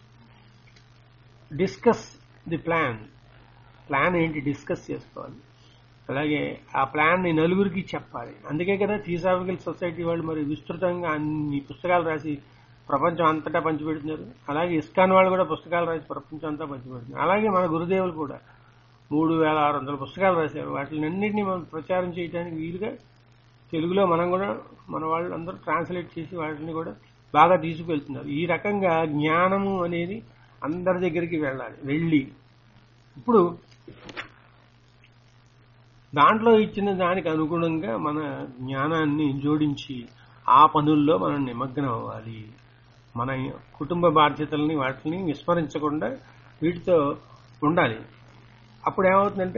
discuss the plan. Plan ఏంటి డిస్కస్ చేసుకోవాలి. అలాగే ఆ ప్లాన్ ని నలుగురికి చెప్పాలి. అందుకే కదా థియోసాఫికల్ సొసైటీ వాళ్ళు మరి విస్తృతంగా అన్ని పుస్తకాలు రాసి ప్రపంచం అంతటా పంచిపెడుతున్నారు. అలాగే ఇస్కాన్ వాళ్ళు కూడా పుస్తకాలు రాసి ప్రపంచం అంతా పంచిపెడుతున్నారు. అలాగే మన గురుదేవులు కూడా మూడు వేల ఆరు వందల పుస్తకాలు రాశారు. వాటిని అన్నింటినీ మనం ప్రచారం చేయడానికి వీలుగా తెలుగులో మనం కూడా మన వాళ్ళు అందరూ ట్రాన్స్లేట్ చేసి వాటిని కూడా బాగా తీసుకువెళ్తున్నారు. ఈ రకంగా జ్ఞానము అనేది అందరి దగ్గరికి వెళ్ళాలి. వెళ్ళి ఇప్పుడు దాంట్లో ఇచ్చిన దానికి అనుగుణంగా మన జ్ఞానాన్ని జోడించి ఆ పనుల్లో మనం నిమగ్నం అవ్వాలి. మన కుటుంబ బాధ్యతల్ని వాటిని విస్మరించకుండా వీటితో ఉండాలి. అప్పుడు ఏమవుతుందంటే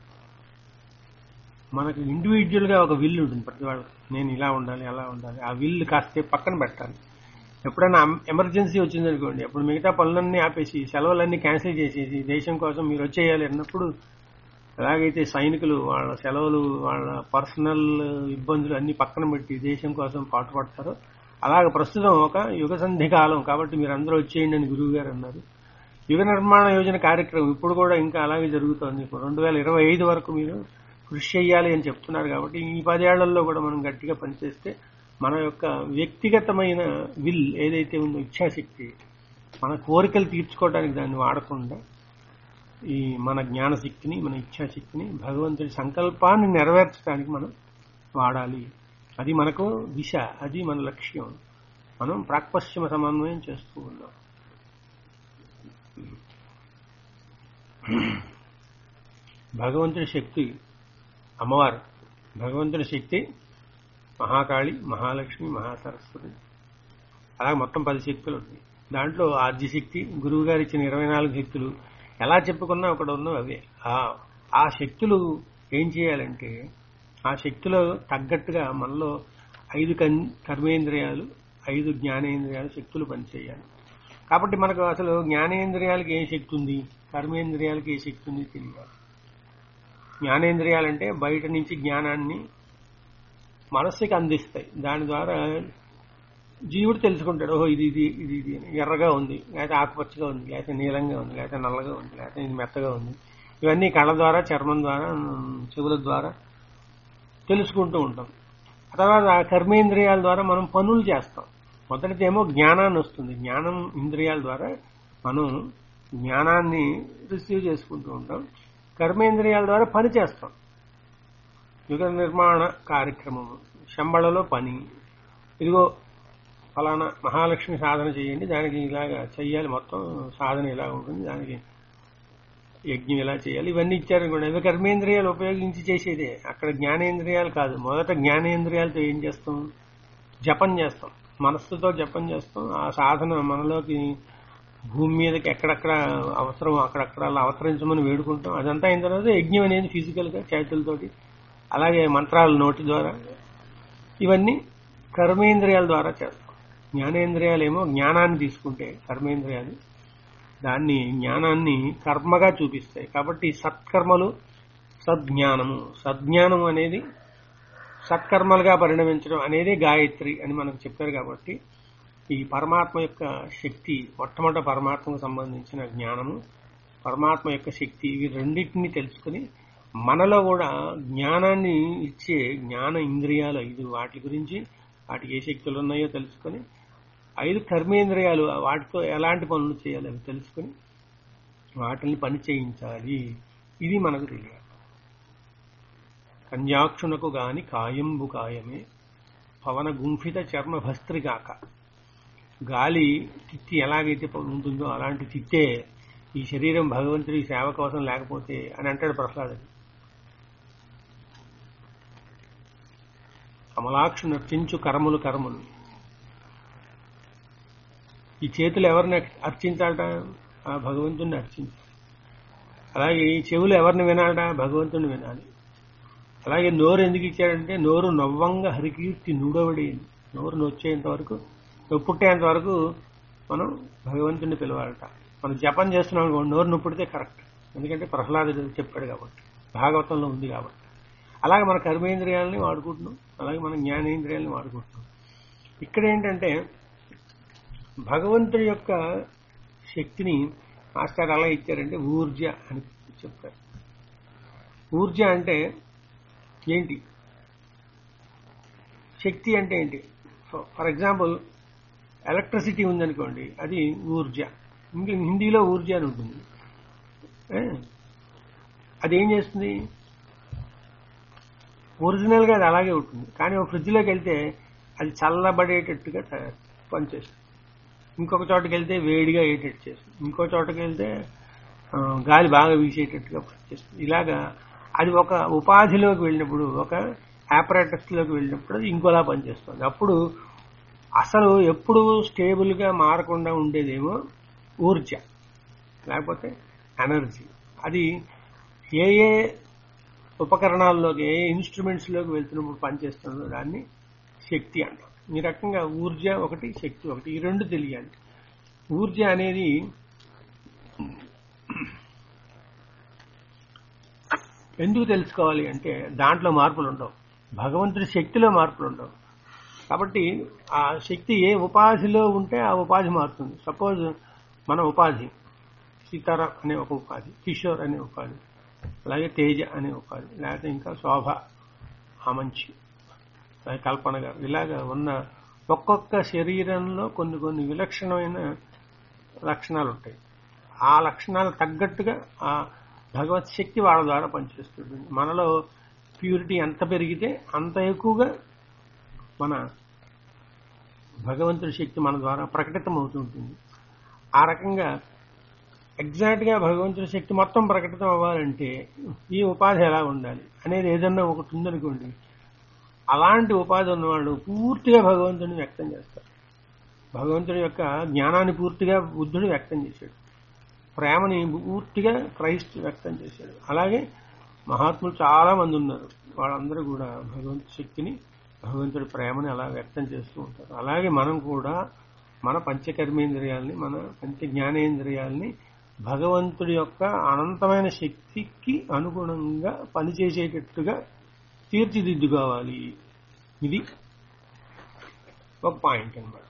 మనకు ఇండివిజువల్ గా ఒక విల్ ఉంటుంది ప్రతి వాళ్ళు, నేను ఇలా ఉండాలి అలా ఉండాలి. ఆ విల్ కాస్త పక్కన పెట్టాలి. ఎప్పుడైనా ఎమర్జెన్సీ వచ్చిందనుకోండి, అప్పుడు మిగతా పనులన్నీ ఆపేసి సెలవులన్నీ క్యాన్సిల్ చేసేసి దేశం కోసం మీరు వచ్చేయాలి అన్నప్పుడు, ఎలాగైతే సైనికులు వాళ్ళ సెలవులు వాళ్ళ పర్సనల్ ఇబ్బందులు అన్ని పక్కన పెట్టి దేశం కోసం పాటుపడతారో, అలాగ ప్రస్తుతం ఒక యుగ సంధి కాలం కాబట్టి మీరు అందరూ వచ్చేయండి అని గురువు గారు అన్నారు. యుగ నిర్మాణ యోజన కార్యక్రమం ఇప్పుడు కూడా ఇంకా అలాగే జరుగుతోంది. ఇప్పుడు రెండు వేల ఇరవై ఐదు వరకు మీరు కృషి చేయాలి అని చెప్తున్నారు. కాబట్టి ఈ పదేళ్లలో కూడా మనం గట్టిగా పనిచేస్తే మన యొక్క వ్యక్తిగతమైన విల్ ఏదైతే ఉందో, ఇచ్ఛాశక్తి, మన కోరికలు తీర్చుకోవడానికి దాన్ని వాడకుండా ఈ మన జ్ఞానశక్తిని, మన ఇచ్ఛాశక్తిని భగవంతుడి సంకల్పాన్ని నెరవేర్చడానికి మనం వాడాలి. అది మనకు దిశ, అది మన లక్ష్యం. మనం ప్రాక్పశ్చిమ సమన్వయం చేస్తూ ఉన్నాం. భగవంతుడి శక్తి అమ్మవారు, భగవంతుడి శక్తి మహాకాళి, మహాలక్ష్మి, మహాసరస్వతి, అలాగే మొత్తం పది శక్తులు ఉన్నాయి. దాంట్లో ఆద్యశక్తి, గురువు గారు ఇచ్చిన ఇరవై నాలుగు శక్తులు ఎలా చెప్పుకున్నా ఒకటి ఉన్నవి అవే. ఆ శక్తులు ఏం చేయాలంటే, ఆ శక్తులు తగ్గట్టుగా మనలో ఐదు కర్మేంద్రియాలు, ఐదు జ్ఞానేంద్రియాలు శక్తులు పనిచేయాలి. కాబట్టి మనకు అసలు జ్ఞానేంద్రియాలకి ఏ శక్తి ఉంది, కర్మేంద్రియాలకి ఏ శక్తి ఉంది తెలియాలి. జ్ఞానేంద్రియాలంటే బయట నుంచి జ్ఞానాన్ని మనస్సుకి అందిస్తాయి. దాని ద్వారా జీవుడు తెలుసుకుంటాడు, ఓహో ఇది ఇది ఇది ఇది ఎర్రగా ఉంది, లేకపోతే ఆకుపచ్చగా ఉంది, లేకపోతే నీలంగా ఉంది, లేకపోతే నల్లగా ఉంది, లేకపోతే ఇది మెత్తగా ఉంది. ఇవన్నీ కళ్ళ ద్వారా, చర్మం ద్వారా, చెవుల ద్వారా తెలుసుకుంటూ ఉంటాం. ఆ తర్వాత ఆ కర్మేంద్రియాల ద్వారా మనం పనులు చేస్తాం. మొదటిదేమో జ్ఞానాన్ని వస్తుంది. జ్ఞానం ఇంద్రియాల ద్వారా మనం జ్ఞానాన్ని రిసీవ్ చేసుకుంటూ ఉంటాం. కర్మేంద్రియాల ద్వారా పని చేస్తాం. యుగ నిర్మాణ కార్యక్రమము, శంబళలో పని, ఇదిగో ఫలానా మహాలక్ష్మి సాధన చేయండి, దానికి ఇలాగా చెయ్యాలి, మొత్తం సాధన ఇలా ఉంటుంది, దానికి యజ్ఞం ఇలా చేయాలి, ఇవన్నీ ఇచ్చారనుకోండి. అవి కర్మేంద్రియాలు ఉపయోగించి చేసేదే. అక్కడ జ్ఞానేంద్రియాలు కాదు. మొదట జ్ఞానేంద్రియాలతో ఏం చేస్తాం, జపం చేస్తాం, మనస్సుతో జపం చేస్తాం. ఆ సాధన మనలోకి భూమి మీదకి ఎక్కడెక్కడ అవసరం అక్కడక్కడ అలా అవతరించమని వేడుకుంటాం. అదంతా అయిన తర్వాత యజ్ఞం అనేది ఫిజికల్ గా చేతులతోటి, అలాగే మంత్రాల నోటి ద్వారా, ఇవన్నీ కర్మేంద్రియాల ద్వారా చేస్తాం. జ్ఞానేంద్రియాలేమో జ్ఞానాన్ని తీసుకుంటే, కర్మేంద్రియాలు దాన్ని జ్ఞానాన్ని కర్మగా చూపిస్తాయి. కాబట్టి సత్కర్మలు, సద్జ్ఞానము, సద్జ్ఞానం అనేది సత్కర్మలుగా పరిణమించడం అనేది గాయత్రి అని మనకు చెప్పారు. కాబట్టి ఈ పరమాత్మ యొక్క శక్తి, మొట్టమొదటి పరమాత్మకు సంబంధించిన జ్ఞానము, పరమాత్మ యొక్క శక్తి, ఇవి రెండింటినీ తెలుసుకుని మనలో కూడా జ్ఞానాన్ని ఇచ్చే జ్ఞాన ఇంద్రియాలు ఐదు, వాటి గురించి, వాటికి ఏ శక్తులు ఉన్నాయో తెలుసుకొని, ఐదు కర్మేంద్రియాలు వాటితో ఎలాంటి పనులు చేయాలి అవి తెలుసుకుని వాటిని పని చేయించాలి. ఇది మనకు తెలియాలి. కన్యాక్షునకు గాని కాయంబు కాయమే, పవన గుంఫిత చర్మ భస్త్రిగాక. గాలి తిత్తి ఎలాగైతే ఉంటుందో అలాంటి తిత్తే ఈ శరీరం భగవంతుడి సేవ కోసం లేకపోతే అని అంటాడు ప్రహ్లాదుడు. కమలాక్షు నర్చించు కర్మలు కర్మలు. ఈ చేతులు ఎవరిని అర్చించాలట, ఆ భగవంతుడిని అర్చించాలి. అలాగే ఈ చెవులు ఎవరిని వినాలట, భగవంతుడిని వినాలి. అలాగే నోరు ఎందుకు ఇచ్చాడంటే, నోరు నవ్వంగా హరికీర్తి నూడవడి, నోరు నొచ్చేంత వరకు, నొప్పుట్టేంత వరకు మనం భగవంతుడిని పిలవాలట. మనం జపం చేస్తున్నాం అనుకోండి, నోరు నొప్పుడితే కరెక్ట్, ఎందుకంటే ప్రహ్లాదుడు చెప్పాడు కాబట్టి, భాగవతంలో ఉంది కాబట్టి. అలాగే మన కర్మేంద్రియాలని వాడుకుంటున్నాం, అలాగే మన జ్ఞానేంద్రియాలని వాడుకుంటున్నాం. ఇక్కడ ఏంటంటే భగవంతుడి యొక్క శక్తిని మాస్టర్ అలా ఇచ్చారంటే ఊర్జ అని చెప్పారు. ఊర్జ అంటే ఏంటి, శక్తి అంటే ఏంటి? ఫర్ ఎగ్జాంపుల్ ఎలక్ట్రిసిటీ ఉందనుకోండి, అది ఊర్జ. ఇంక హిందీలో ఊర్జ అని ఉంటుంది. అదేం చేస్తుంది, ఒరిజినల్ గా అది అలాగే ఉంటుంది, కానీ ఒక ఫ్రిడ్జ్లోకి వెళ్తే అది చల్లబడేటట్టుగా పనిచేస్తుంది. ఇంకొక చోటకి వెళ్తే వేడిగా అయ్యేటట్టు చేస్తుంది, ఇంకో చోటకి వెళ్తే గాలి బాగా వీసేటట్టుగా పనిచేస్తుంది. ఇలాగా అది ఒక ఉపాధిలోకి వెళ్ళినప్పుడు, ఒక ఆపరేటస్ లోకి వెళ్ళినప్పుడు అది ఇంకోలా పనిచేస్తుంది. అప్పుడు అసలు ఎప్పుడు స్టేబుల్ గా మారకుండా ఉండేదేమో ఊర్జ, లేకపోతే ఎనర్జీ. అది ఏ ఏ ఉపకరణాల్లోకి ఏ ఇన్స్ట్రుమెంట్స్ లోకి వెళ్తున్నప్పుడు పనిచేస్తుందో దాన్ని శక్తి అంటాం. ఈ రకంగా ఊర్జ ఒకటి, శక్తి ఒకటి, ఈ రెండు తెలియాలి. ఊర్జ అనేది ఎందుకు తెలుసుకోవాలి అంటే దాంట్లో మార్పులు ఉండవు, భగవంతుడి శక్తిలో మార్పులు ఉండవు. కాబట్టి ఆ శక్తి ఏ ఉపాధిలో ఉంటే ఆ ఉపాధి మారుతుంది. సపోజ్ మన ఉపాధి సీతారా అనే ఒక ఉపాధి, కిషోర్ అనే ఉపాధి, అలాగే తేజ అనే ఉపాధి, లేకపోతే ఇంకా శోభ, ఆమంచి, కల్పన గారు, ఇలాగా ఉన్న ఒక్కొక్క శరీరంలో కొన్ని కొన్ని విలక్షణమైన లక్షణాలు ఉంటాయి. ఆ లక్షణాలు తగ్గట్టుగా ఆ భగవత్ శక్తి వాళ్ళ ద్వారా పనిచేస్తుంది. మనలో ప్యూరిటీ ఎంత పెరిగితే అంత ఎక్కువగా మన భగవంతుడి శక్తి మన ద్వారా ప్రకటితం అవుతుంటుంది. ఆ రకంగా ఎగ్జాక్ట్ గా భగవంతుడి శక్తి మొత్తం ప్రకటితం అవ్వాలంటే ఈ ఉపాధి ఎలా ఉండాలి అనేది ఏదన్నా ఒకటి ఉందనుకోండి, అలాంటి ఉపాధి ఉన్నవాళ్ళు పూర్తిగా భగవంతుడిని వ్యక్తం చేస్తారు. భగవంతుడి యొక్క జ్ఞానాన్ని పూర్తిగా బుద్ధుడు వ్యక్తం చేశాడు, ప్రేమని పూర్తిగా క్రైస్తు వ్యక్తం చేశాడు. అలాగే మహాత్ములు చాలా మంది ఉన్నారు, వాళ్ళందరూ కూడా భగవంతుడి శక్తిని, భగవంతుడి ప్రేమని అలా వ్యక్తం చేస్తూ ఉంటారు. అలాగే మనం కూడా మన పంచకర్మేంద్రియాలని, మన పంచ జ్ఞానేంద్రియాలని భగవంతుడి యొక్క అనంతమైన శక్తికి అనుగుణంగా పనిచేసేటట్టుగా తీర్చిదిద్దుకోవాలి. ఇది ఒక పాయింట్ అన్నమాట.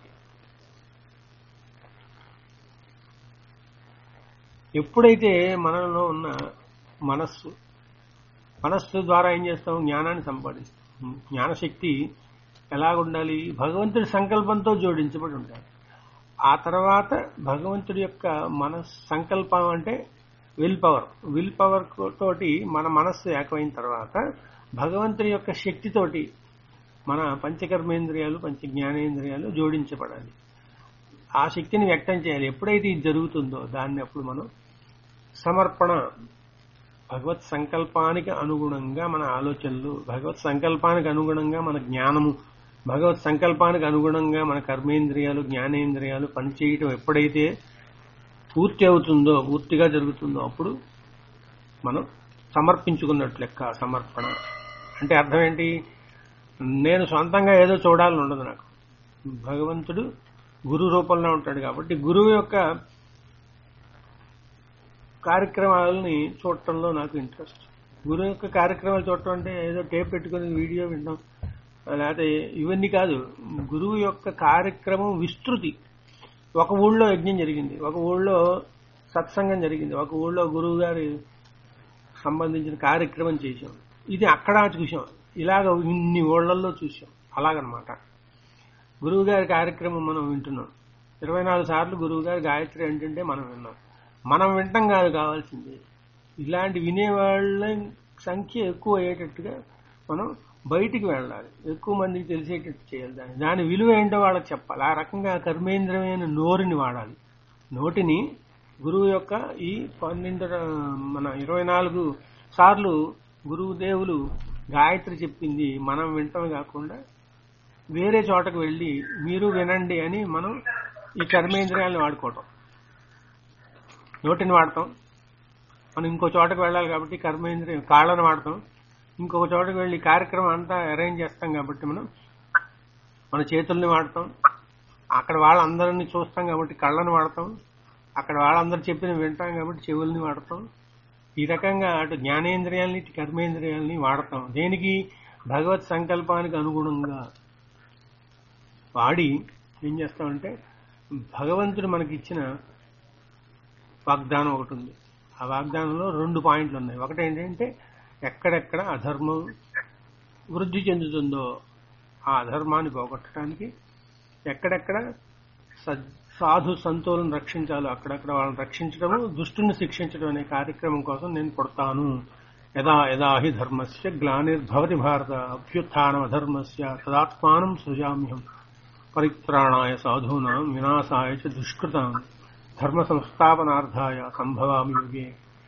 ఎప్పుడైతే మనలో ఉన్న మనస్సు మనస్సు ద్వారా ఏం చేస్తాం, జ్ఞానాన్ని సంపాదిస్తాం. జ్ఞానశక్తి ఎలాగుండాలి, భగవంతుడి సంకల్పంతో జోడించబడి ఉండాలి. ఆ తర్వాత భగవంతుడి యొక్క మన సంకల్పం అంటే విల్ పవర్, విల్ పవర్ తోటి మన మనస్సు ఏకమైన తర్వాత భగవంతుడి యొక్క శక్తితోటి మన పంచకర్మేంద్రియాలు, పంచ జ్ఞానేంద్రియాలు జోడించబడాలి. ఆ శక్తిని వ్యక్తం చేయాలి. ఎప్పుడైతే ఇది జరుగుతుందో దాన్ని అప్పుడు మనం సమర్పణ, భగవత్ సంకల్పానికి అనుగుణంగా మన ఆలోచనలు, భగవత్ సంకల్పానికి అనుగుణంగా మన జ్ఞానము, భగవత్ సంకల్పానికి అనుగుణంగా మన కర్మేంద్రియాలు, జ్ఞానేంద్రియాలు పనిచేయటం ఎప్పుడైతే పూర్తి అవుతుందో, పూర్తిగా జరుగుతుందో అప్పుడు మనం సమర్పించుకున్నట్లు లెక్క. సమర్పణ అంటే అర్థం ఏంటి, నేను సొంతంగా ఏదో చూడాలని ఉండదు నాకు. భగవంతుడు గురు రూపంలో ఉంటాడు కాబట్టి గురువు యొక్క కార్యక్రమాలని చూడటంలో నాకు ఇంట్రెస్ట్. గురువు యొక్క కార్యక్రమాలు చూడటం అంటే ఏదో టేప్ పెట్టుకుని వీడియో వినడం లేకపోతే ఇవన్నీ కాదు. గురువు యొక్క కార్యక్రమం విస్తృతి. ఒక ఊళ్ళో యజ్ఞం జరిగింది, ఒక ఊళ్ళో సత్సంగం జరిగింది, ఒక ఊళ్ళో గురువు గారి సంబంధించిన కార్యక్రమం చేశాం, ఇది అక్కడ చూసాం, ఇలాగ ఇన్ని ఊళ్ళల్లో చూసాం. అలాగనమాట గురువు గారి కార్యక్రమం మనం వింటున్నాం. ఇరవై నాలుగు సార్లు గురువు గారి గాయత్రి ఏంటంటే మనం విన్నాం. మనం వింటాం కాదు కావాల్సింది, ఇలాంటి వినేవాళ్ళ సంఖ్య ఎక్కువ అయ్యేటట్టుగా మనం బయటికి వెళ్ళాలి, ఎక్కువ మందికి తెలిసేటట్టు చేయాలి. దాన్ని దాని విలువ ఏంటో వాళ్ళకి చెప్పాలి. ఆ రకంగా కర్మేంద్రమైన నోరుని వాడాలి. నోటిని గురువు యొక్క ఈ పన్నెండు మన ఇరవై నాలుగు సార్లు గురువుదేవులు గాయత్రి చెప్పింది మనం వింటాం కాకుండా వేరే చోటకు వెళ్ళి మీరు వినండి అని మనం ఈ కర్మేంద్రియాలను వాడుకోవటం. నోటిని వాడతాం, మనం ఇంకో చోటకు వెళ్ళాలి కాబట్టి కర్మేంద్రియం కాళ్ళను వాడతాం, ఇంకొక చోటకు వెళ్ళి కార్యక్రమం అంతా అరేంజ్ చేస్తాం కాబట్టి మనం మన చేతుల్ని వాడతాం, అక్కడ వాళ్ళందరినీ చూస్తాం కాబట్టి కళ్ళను వాడతాం, అక్కడ వాళ్ళందరూ చెప్పిన వింటాం కాబట్టి చెవుల్ని వాడతాం. ఈ రకంగా అటు జ్ఞానేంద్రియాలని ఇటు కర్మేంద్రియాలని వాడతాం. దేనికి, భగవత్ సంకల్పానికి అనుగుణంగా వాడి ఏం చేస్తామంటే భగవంతుడు మనకి ఇచ్చిన వాగ్దానం ఒకటి ఉంది. ఆ వాగ్దానంలో రెండు పాయింట్లు ఉన్నాయి. ఒకటి ఏంటంటే ఎక్కడెక్కడ అధర్మం వృద్ధి చెందుతుందో ఆ అధర్మాన్ని పోగొట్టడానికి, ఎక్కడెక్కడ సాధు సంతులను రక్షించాలో అక్కడక్కడ వాళ్ళని రక్షించడము, దుష్టుని శిక్షించడం అనే కార్యక్రమం కోసం నేను పుడతాను. యదా యదా హి ధర్మస్య గ్లానిర్భవతి భారత అభ్యుత్థానం అధర్మస్య తదాత్మానం సృజామ్యహం పరిత్రాణాయ సాధూనాం వినాశాయ చ దుష్కృతాం ధర్మ సంస్థాపనార్థాయ సంభవామి యుగే.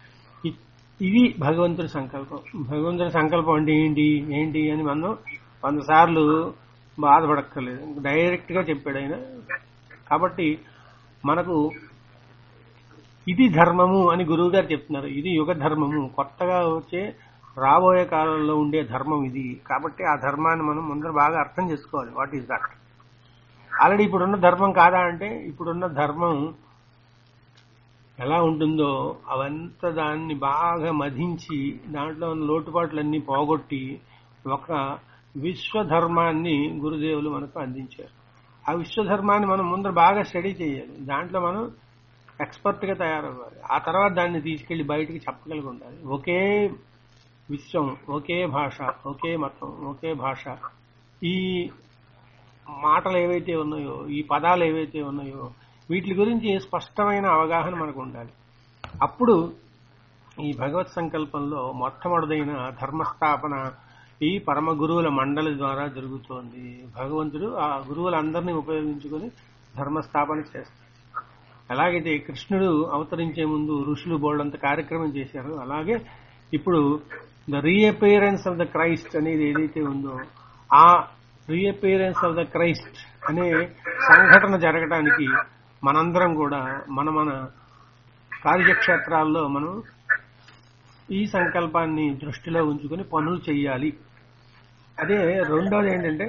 ఇది భగవంతుడి సంకల్పం. భగవంతుడి సంకల్పం అంటే ఏంటి ఏంటి అని మనం వంద సార్లు బాధపడక్కర్లేదు, డైరెక్ట్ గా చెప్పాడు ఆయన. కాబట్టి మనకు ఇది ధర్మము అని గురువు గారు చెప్తున్నారు. ఇది యుగ ధర్మము, కొత్తగా వచ్చే రాబోయే కాలంలో ఉండే ధర్మం ఇది. కాబట్టి ఆ ధర్మాన్ని మనం ముందర బాగా అర్థం చేసుకోవాలి. What is that? ఆల్రెడీ ఇప్పుడున్న ధర్మం కాదా అంటే, ఇప్పుడున్న ధర్మం ఎలా ఉంటుందో అవంతా దాన్ని బాగా మధించి దాంట్లో ఉన్న లోటుపాట్లన్నీ పోగొట్టి ఒక విశ్వధర్మాన్ని గురుదేవులు మనకు అందించారు. ఆ విశ్వధర్మాన్ని మనం ముందర బాగా స్టడీ చేయాలి. దాంట్లో మనం ఎక్స్పర్ట్ గా తయారవ్వాలి. ఆ తర్వాత దాన్ని తీసుకెళ్లి బయటికి చెప్పగలిగి ఉండాలి. ఒకే విశ్వం, ఒకే భాష, ఒకే మతం, ఒకే భాష, ఈ మాటలు ఏవైతే ఉన్నాయో, ఈ పదాలు ఏవైతే ఉన్నాయో, వీటి గురించి స్పష్టమైన అవగాహన మనకు ఉండాలి. అప్పుడు ఈ భగవత్ సంకల్పంలో మొట్టమొదటైన ధర్మస్థాపన ఈ పరమ గురువుల మండలి ద్వారా జరుగుతోంది. భగవంతుడు ఆ గురువులందరినీ ఉపయోగించుకుని ధర్మస్థాపన చేస్తారు. ఎలాగైతే కృష్ణుడు అవతరించే ముందు ఋషులు బోల్డంత కార్యక్రమం చేశారు, అలాగే ఇప్పుడు the reappearance of the Christ అనేది ఏదైతే ఉందో, ఆ రీఅపియరెన్స్ ఆఫ్ ద క్రైస్ట్ అనే సంఘటన జరగడానికి మనందరం కూడా మన మన కార్యక్షేత్రాల్లో మనం ఈ సంకల్పాన్ని దృష్టిలో ఉంచుకుని పనులు చెయ్యాలి. అదే రెండోది ఏంటంటే,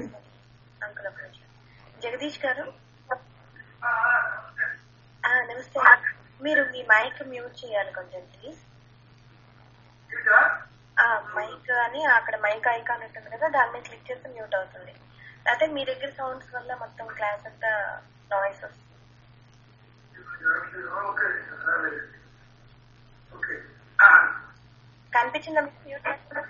జగదీష్ గారు నమస్తే, మీరు మీ మైక్ మ్యూట్ చేయాలి కొంచెం ప్లీజ్. మైక్ అని అక్కడ మైక్ ఐకాన్ ఉంటుంది కదా, దాని మీద క్లిక్ చేస్తే మ్యూట్ అవుతుంది. అయితే మీ దగ్గర సౌండ్స్ వల్ల మొత్తం క్లాస్ అంతా నాయిస్ వస్తుంది. కనిపించిందా మ్యూట్ చేస్తున్నా?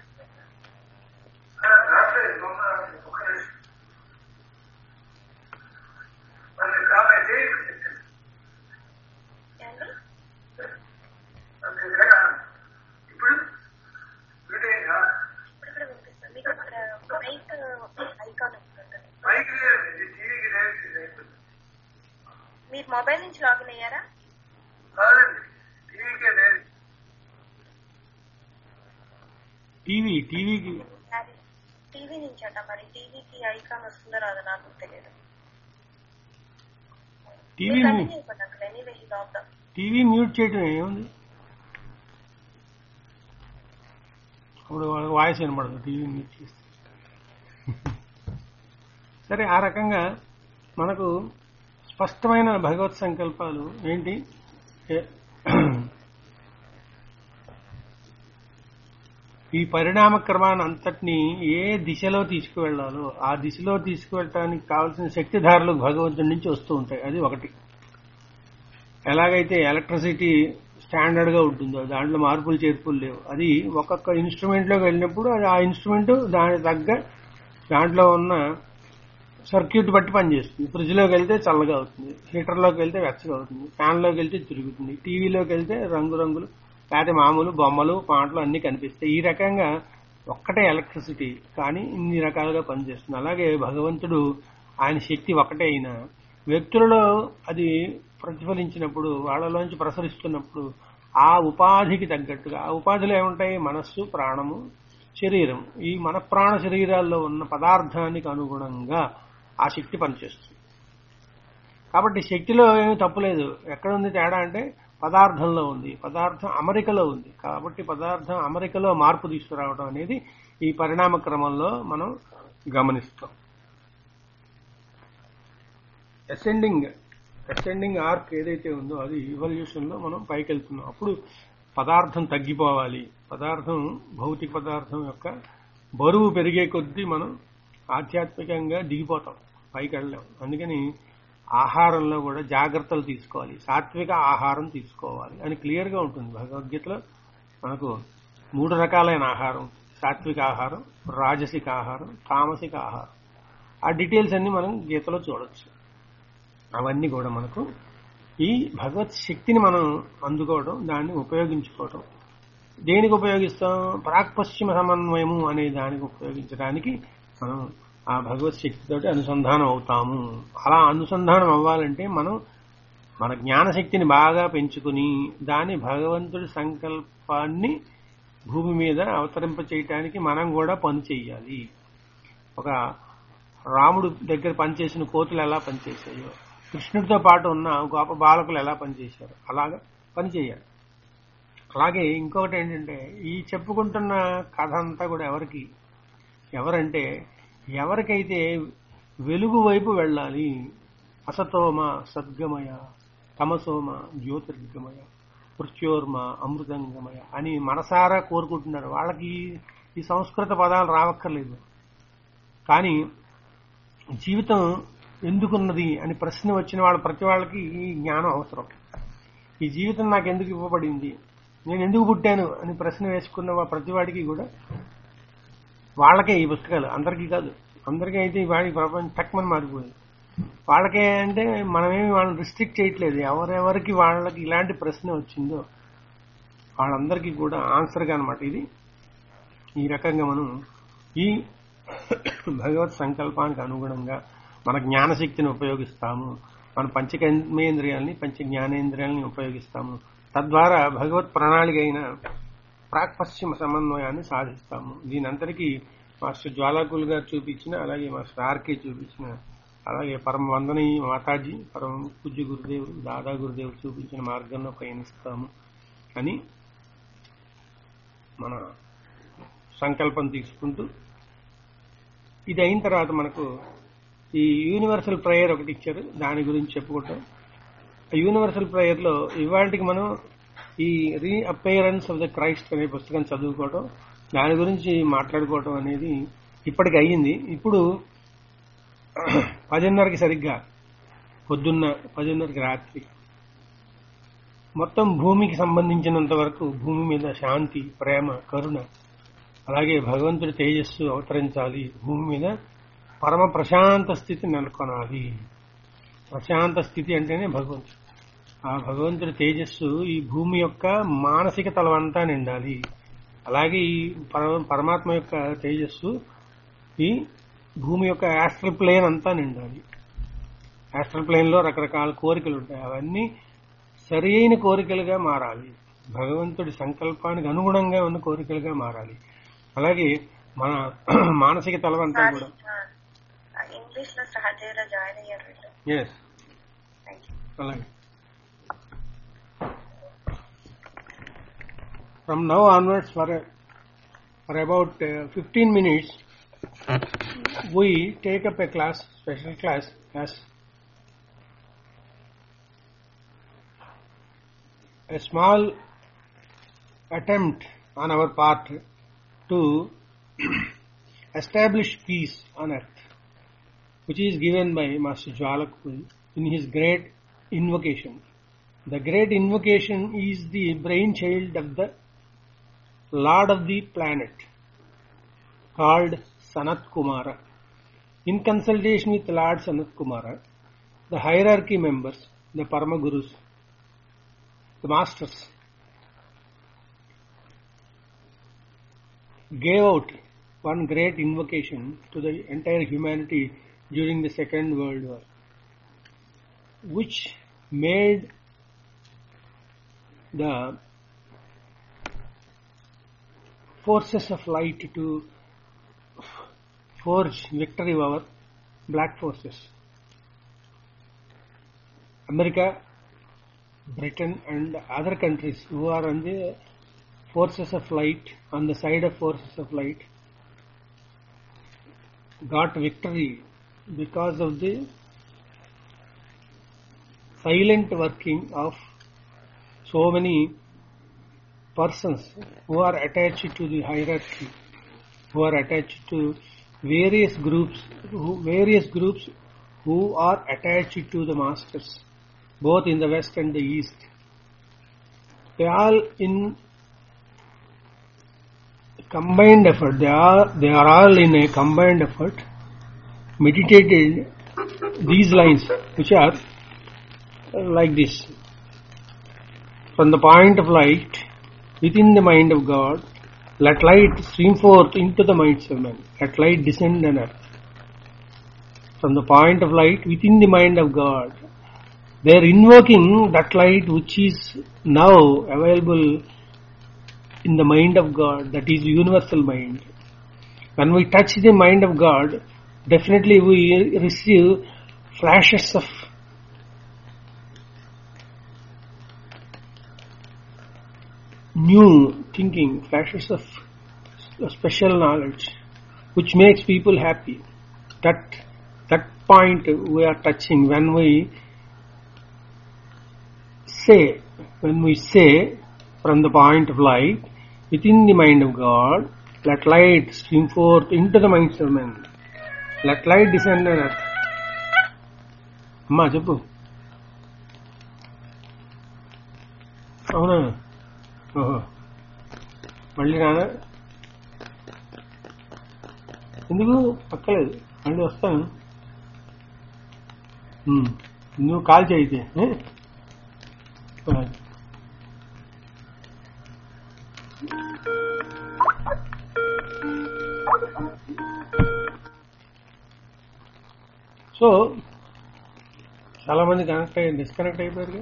మీరు మొబైల్ నుంచి లాగిన్ అయ్యారా? టీవీ టీవీకి టీవీ నుంచి అట. మరి టీవీకి ఐకాన్ వస్తుందో రాదో నాకు తెలియదు. టీవీ టీవీ మ్యూట్ చేయటం ఏముంది, అప్పుడు వాళ్ళకి వాయిస్ వినపడదు టీవీ మ్యూట్ చేస్తే. సరే, ఆ రకంగా మనకు స్పష్టమైన భగవత్ సంకల్పాలు ఏంటి, ఈ పరిణామ క్రమాన్ని అంతటినీ ఏ దిశలో తీసుకువెళ్లాలో ఆ దిశలో తీసుకువెళ్ళడానికి కావాల్సిన శక్తిధారలు భగవంతుడి నుంచి వస్తూ ఉంటాయి. అది ఒకటి. ఎలాగైతే ఎలక్ట్రిసిటీ స్టాండర్డ్ గా ఉంటుందో దాంట్లో మార్పులు చేర్పులు లేవు. అది ఒక్కొక్క ఇన్స్ట్రుమెంట్ లోకి వెళ్ళినప్పుడు అది ఆ ఇన్స్ట్రుమెంట్ దాని తగ్గ దాంట్లో ఉన్న సర్క్యూట్ బట్టి పనిచేస్తుంది. ఫ్రిడ్జ్ లోకి వెళ్తే చల్లగా అవుతుంది, హీటర్ లోకి వెళ్తే వెచ్చగా అవుతుంది, ఫ్యాన్ లోకి వెళ్తే తిరుగుతుంది, టీవీలోకి వెళ్తే రంగురంగులు లేకపోతే మామూలు బొమ్మలు పాటలు అన్ని కనిపిస్తాయి. ఈ రకంగా ఒక్కటే ఎలక్ట్రిసిటీ కానీ ఇన్ని రకాలుగా పనిచేస్తుంది. అలాగే భగవంతుడు ఆయన శక్తి ఒకటే అయినా వ్యక్తులలో అది ప్రతిఫలించినప్పుడు, వాళ్ళలోంచి ప్రసరిస్తున్నప్పుడు ఆ ఉపాధికి తగ్గట్టుగా, ఆ ఉపాధిలో ఏముంటాయి, మనస్సు, ప్రాణము, శరీరం. ఈ మన ప్రాణ శరీరాల్లో ఉన్న పదార్థానికి అనుగుణంగా ఆ శక్తి పనిచేస్తుంది. కాబట్టి శక్తిలో ఏమీ తప్పులేదు. ఎక్కడ ఉంది తేడా అంటే పదార్థంలో ఉంది, పదార్థం అమరికలో ఉంది. కాబట్టి పదార్థం అమరికలో మార్పు తీసుకురావడం అనేది ఈ పరిణామ క్రమంలో మనం గమనిస్తాం. అసెండింగ్ అసెండింగ్ ఆర్క్ ఏదైతే ఉందో అది ఇవల్యూషన్ లో మనం పైకి వెళ్తున్నాం. అప్పుడు పదార్థం తగ్గిపోవాలి. పదార్థం భౌతిక పదార్థం యొక్క బరువు పెరిగే కొద్దీ మనం ఆధ్యాత్మికంగా దిగిపోతాం, పైకి వెళ్ళాం. అందుకని ఆహారంలో కూడా జాగ్రత్తలు తీసుకోవాలి, సాత్విక ఆహారం తీసుకోవాలి అని క్లియర్ గా ఉంటుంది భగవద్గీతలో. మనకు మూడు రకాలైన ఆహారం, సాత్విక ఆహారం, రాజసిక ఆహారం, తామసిక ఆహారం. ఆ డీటెయిల్స్ అన్ని మనం గీతలో చూడొచ్చు. అవన్నీ కూడా మనకు ఈ భగవత్ శక్తిని మనం అందుకోవడం, దాన్ని ఉపయోగించుకోవడం. దేనికి ఉపయోగిస్తాం? ప్రాక్పశ్చిమ సమన్వయము అనే దానికి ఉపయోగించడానికి మనం ఆ భగవత్ శక్తితోటి అనుసంధానం అవుతాము. అలా అనుసంధానం అవ్వాలంటే మనం మన జ్ఞానశక్తిని బాగా పెంచుకుని దాని భగవంతుడి సంకల్పాన్ని భూమి మీద అవతరింప చేయటానికి మనం కూడా పని చెయ్యాలి. ఒక రాముడు దగ్గర పనిచేసిన కోతులు ఎలా పనిచేసాయో, కృష్ణుడితో పాటు ఉన్న గొప్ప బాలకులు ఎలా పనిచేశారు, అలాగా పని చేయాలి. అలాగే ఇంకొకటి ఏంటంటే ఈ చెప్పుకుంటున్న కథ అంతా కూడా ఎవరికి ఎవరంటే ఎవరికైతే వెలుగు వైపు వెళ్ళాలి, అసతోమ సద్గమయ, తమసోమ జ్యోతిర్గమయ, మృత్యోర్మ అమృతంగమయ అని మనసారా కోరుకుంటున్నారు. వాళ్ళకి ఈ సంస్కృత పదాలు రావక్కర్లేదు. కానీ జీవితం ఎందుకున్నది అని ప్రశ్న వచ్చిన వాళ్ళ ప్రతి వాళ్ళకి ఈ జ్ఞానం అవసరం. ఈ జీవితం నాకు ఎందుకు ఇవ్వబడింది, నేను ఎందుకు పుట్టాను అని ప్రశ్న వేసుకున్న ప్రతి వాడికి కూడా వాళ్ళకే ఈ పుస్తకాలు. అందరికీ కాదు. అందరికీ అయితే వాడి ప్రపంచం టక్మని మారిపోయింది. వాళ్ళకే అంటే మనమేమి వాళ్ళని రిస్ట్రిక్ట్ చేయట్లేదు. ఎవరెవరికి వాళ్ళకి ఇలాంటి ప్రశ్న వచ్చిందో వాళ్ళందరికీ కూడా ఆన్సర్గా అనమాట ఇది. ఈ రకంగా మనం ఈ భగవత్ సంకల్పానికి అనుగుణంగా మన జ్ఞానశక్తిని ఉపయోగిస్తాము, మన పంచకర్మేంద్రియాలని పంచ జ్ఞానేంద్రియాలని ఉపయోగిస్తాము. తద్వారా భగవత్ ప్రణాళిక అయిన ప్రాక్పశ్చిమ సమన్వయాన్ని సాధిస్తాము. దీనంతటికీ మాస్టర్ జ్వాలాకుల్ గారు చూపించిన, అలాగే మాస్టర్ ఆర్కే చూపించిన, అలాగే పరమ వందనీయ మాతాజీ పరమ పూజ్య గురుదేవులు దాదా గురుదేవులు చూపించిన మార్గంలో పయనిస్తాము అని మన సంకల్పం తీసుకుంటూ, ఇది అయిన తర్వాత మనకు ఈ యూనివర్సల్ ప్రేయర్ ఒకటి ఇచ్చారు. దాని గురించి చెప్పుకుంటాం. యూనివర్సల్ ప్రేయర్ లో ఇవాళకి మనం ఈ reappearance of the Christ అనే పుస్తకం చదువుకోవడం, దాని గురించి మాట్లాడుకోవడం అనేది ఇప్పటికి అయ్యింది. ఇప్పుడు పదిన్నరకి సరిగ్గా పొద్దున్న పదిన్నరకి రాత్రి మొత్తం భూమికి సంబంధించినంత వరకు భూమి మీద శాంతి, ప్రేమ, కరుణ, అలాగే భగవంతుడి తేజస్సు అవతరించాలి. భూమి మీద పరమ ప్రశాంత స్థితి నెలకొనాలి. ప్రశాంత స్థితి అంటేనే భగవంతుడు. ఆ భగవంతుడి తేజస్సు ఈ భూమి యొక్క మానసిక తలవంతా నిండాలి. అలాగే ఈ పరమాత్మ యొక్క తేజస్సు ఈ భూమి యొక్క యాస్ట్రల్ ప్లేన్ అంతా నిండాలి. యాస్ట్రల్ ప్లేన్ లో రకరకాల కోరికలు ఉంటాయి. అవన్నీ సరి అయిన కోరికలుగా మారాలి. భగవంతుడి సంకల్పానికి అనుగుణంగా ఉన్న కోరికలుగా మారాలి. అలాగే మన మానసిక తలవంతా కూడా ఇంగ్లీష్ లో స్టార్ట్ చేయాలి. జాయిన్ అయ్యారు వీళ్ళు. ఎస్, అలాగే from now onwards for a, for about uh, fifteen minutes we take up a class, special class, as a small attempt on our part to establish peace on earth, which is given by Master Jwalakul in his great invocation. The great invocation is the brainchild of the Lord of the planet, called Sanat Kumara. In consultation with Lord Sanat Kumara, the hierarchy members, the Parama Gurus, the masters, gave out one great invocation to the entire humanity during the Second World War, which made the forces of light to forge victory over black forces. America, Britain and other countries who are on the forces of light, on the side of forces of light, got victory because of the silent working of so many persons who are attached to the hierarchy, who are attached to various groups, who, various groups who are attached to the masters, both in the west and the east. They all in combined effort. They are they are all in a combined effort meditated these lines, which are like this: from the point of light within the mind of God, let light stream forth into the minds of men. Let light descend on earth. From the point of light within the mind of God, they are invoking that light which is now available in the mind of God, that is universal mind. When we touch the mind of God, definitely we receive flashes of new thinking, flashes of special knowledge, which makes people happy. That that point we are touching when we say, when we say from the point of light, within the mind of God, let light stream forth into the minds of men. Let light descend on earth. అమ్మా చెప్పు. అవునా? ఓహో, మళ్ళీ రానా? ఎందుకు పక్కలేదు, మళ్ళీ వస్తాను. నువ్వు call చేయితే. So చాలా మంది కనెక్ట్ అయ్యి డిస్కనెక్ట్ అయిపోయారు.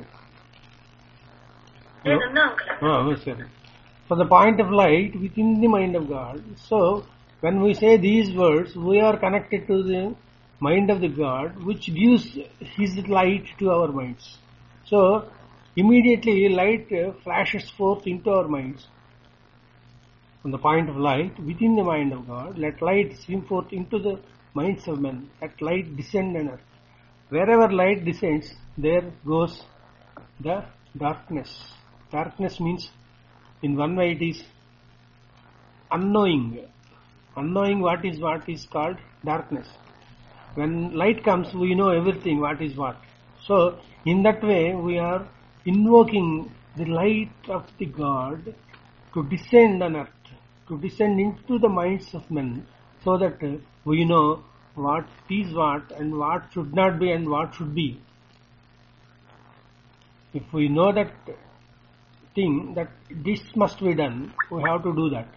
సరే. For the point of light within the mind of God. So when we say these words, we are connected to the mind of the God, which gives His light to our minds. So immediately light flashes forth into our minds. From the point of light within the mind of God, let light stream forth into the minds of men. Let light descend on earth. Wherever light descends, there goes the darkness. Darkness means, in one way it is unknowing. Unknowing what is what is called darkness. When light comes, we know everything, what is what. So, in that way, we are invoking the light of the God to descend on earth, to descend into the minds of men, so that we know what is what and what should not be and what should be. If we know that thing, that this must be done, we have to do that.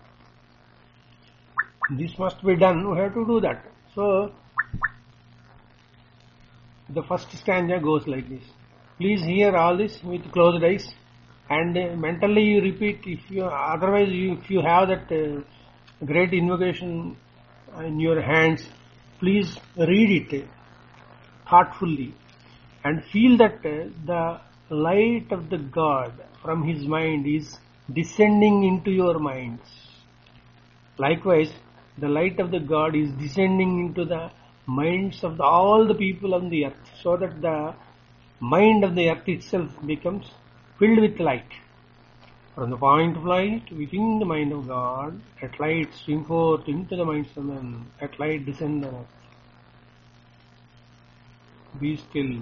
This must be done, we have to do that. So, the first stanza goes like this. Please hear all this with closed eyes, and uh, mentally you repeat. If you otherwise, you, if you have that uh, great invocation in your hands, please read it thoughtfully and feel that uh, the light of the God from His mind is descending into your minds. Likewise, the light of the God is descending into the minds of the, all the people on the earth, so that the mind of the earth itself becomes filled with light. From the point of light within the mind of God, let light stream forth into the minds of men. Let light descend on earth. Be still.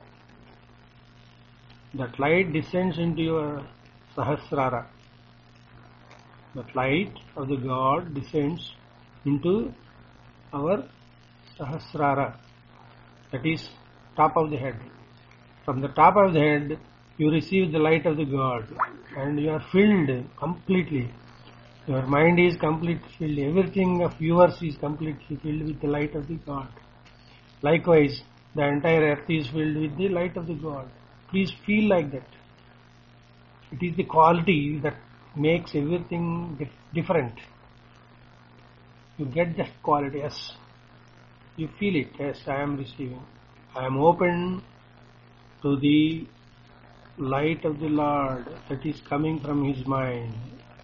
That light descends into your Sahasrara. That light of the God descends into our Sahasrara. That is top of the head. From the top of the head, you receive the light of the God, and you are filled completely. Your mind is completely filled. Everything of yours is completely filled with the light of the God. Likewise, the entire earth is filled with the light of the God. Please feel like that. It is the quality that makes everything dif- different. You get that quality. Yes, you feel it. Yes, I am receiving. I am open to the light of the Lord that is coming from His mind,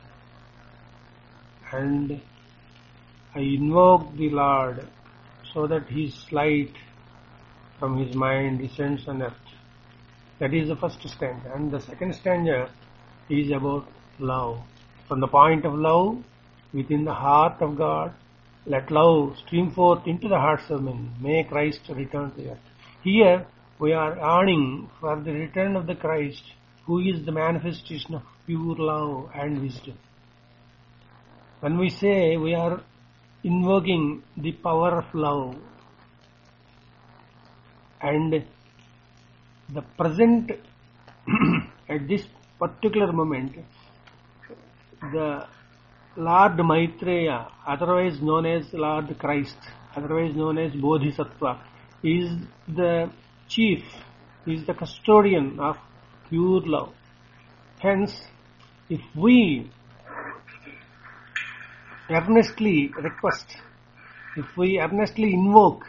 and I invoke the Lord so that His light from His mind descends on earth. That is the first stanza. And the second stanza is about love. From the point of love within the heart of God, let love stream forth into the hearts of men. May Christ return to earth. Here we are yearning for the return of the Christ, who is the manifestation of pure love and wisdom. When we say we are invoking the power of love, and the present at this particular moment, the Lord Maitreya, otherwise known as Lord Christ, otherwise known as Bodhisattva, is the chief, is the custodian of pure love. Hence, if we earnestly request, if we earnestly invoke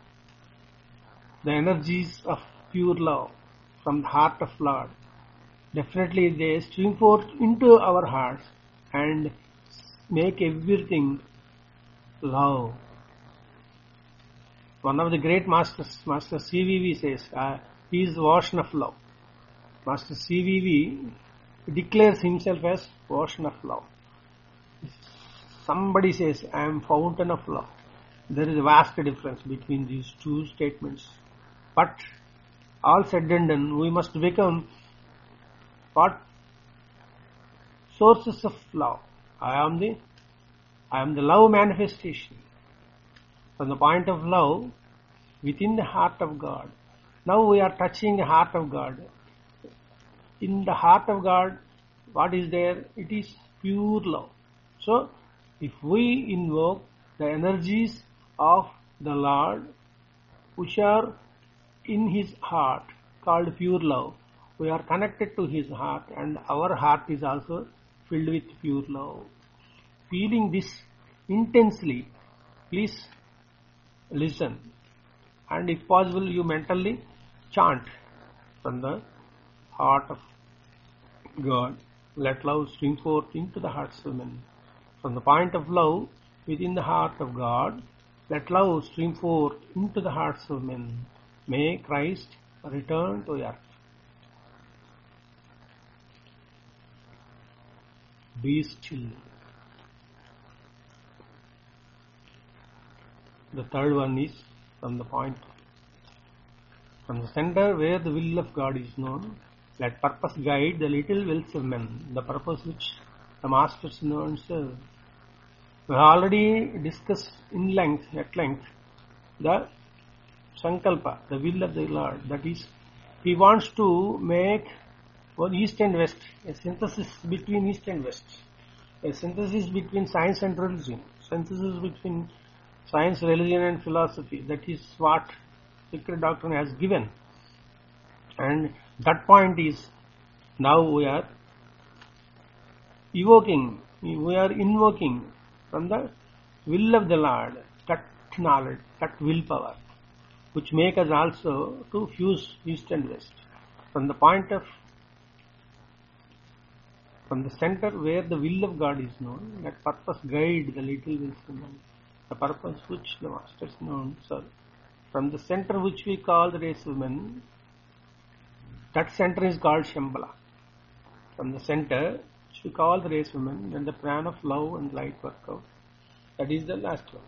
the energies of pure love from the heart of Lord, definitely they stream forth into our hearts and make everything love. One of the great masters, Master C V V says, uh, he is the ocean of love. Master C V V declares himself as ocean of love. Somebody says, I am fountain of love. There is a vast difference between these two statements. But all said and done, we must become what? Sources of love. I am the I am the love manifestation. From the point of love within the heart of God. Now we are touching the heart of God. In the heart of God, what is there? It is pure love. So, if we invoke the energies of the Lord, which are in His heart, called pure love, we are connected to His heart, and our heart is also filled with pure love. Feeling this intensely, please listen, and if possible, you mentally chant from the heart of God. Let love stream forth into the hearts of men. From the point of love within the heart of God, let love stream forth into the hearts of men. May Christ return to earth. Be still. The third one is from the point, from the center where the will of God is known, let purpose guide the little wills of men, the purpose which the masters know and serve. We have already discussed in length, at length, the Sankalpa, the will of the Lord. That is, He wants to make one East and West, a synthesis between East and West, a synthesis between science and religion, synthesis between science, religion and philosophy. That is what Sacred Doctrine has given. And that point is, now we are evoking, we are invoking from the will of the Lord that knowledge, that willpower, which make us also to fuse East and West. From the point of, from the center where the will of God is known, that purpose guide the little wills of men, the purpose which the masters know and serve. From the center which we call the race of men, that center is called Shambhala. From the center which we call the race of men, then the plan of love and light work out. That is the last one.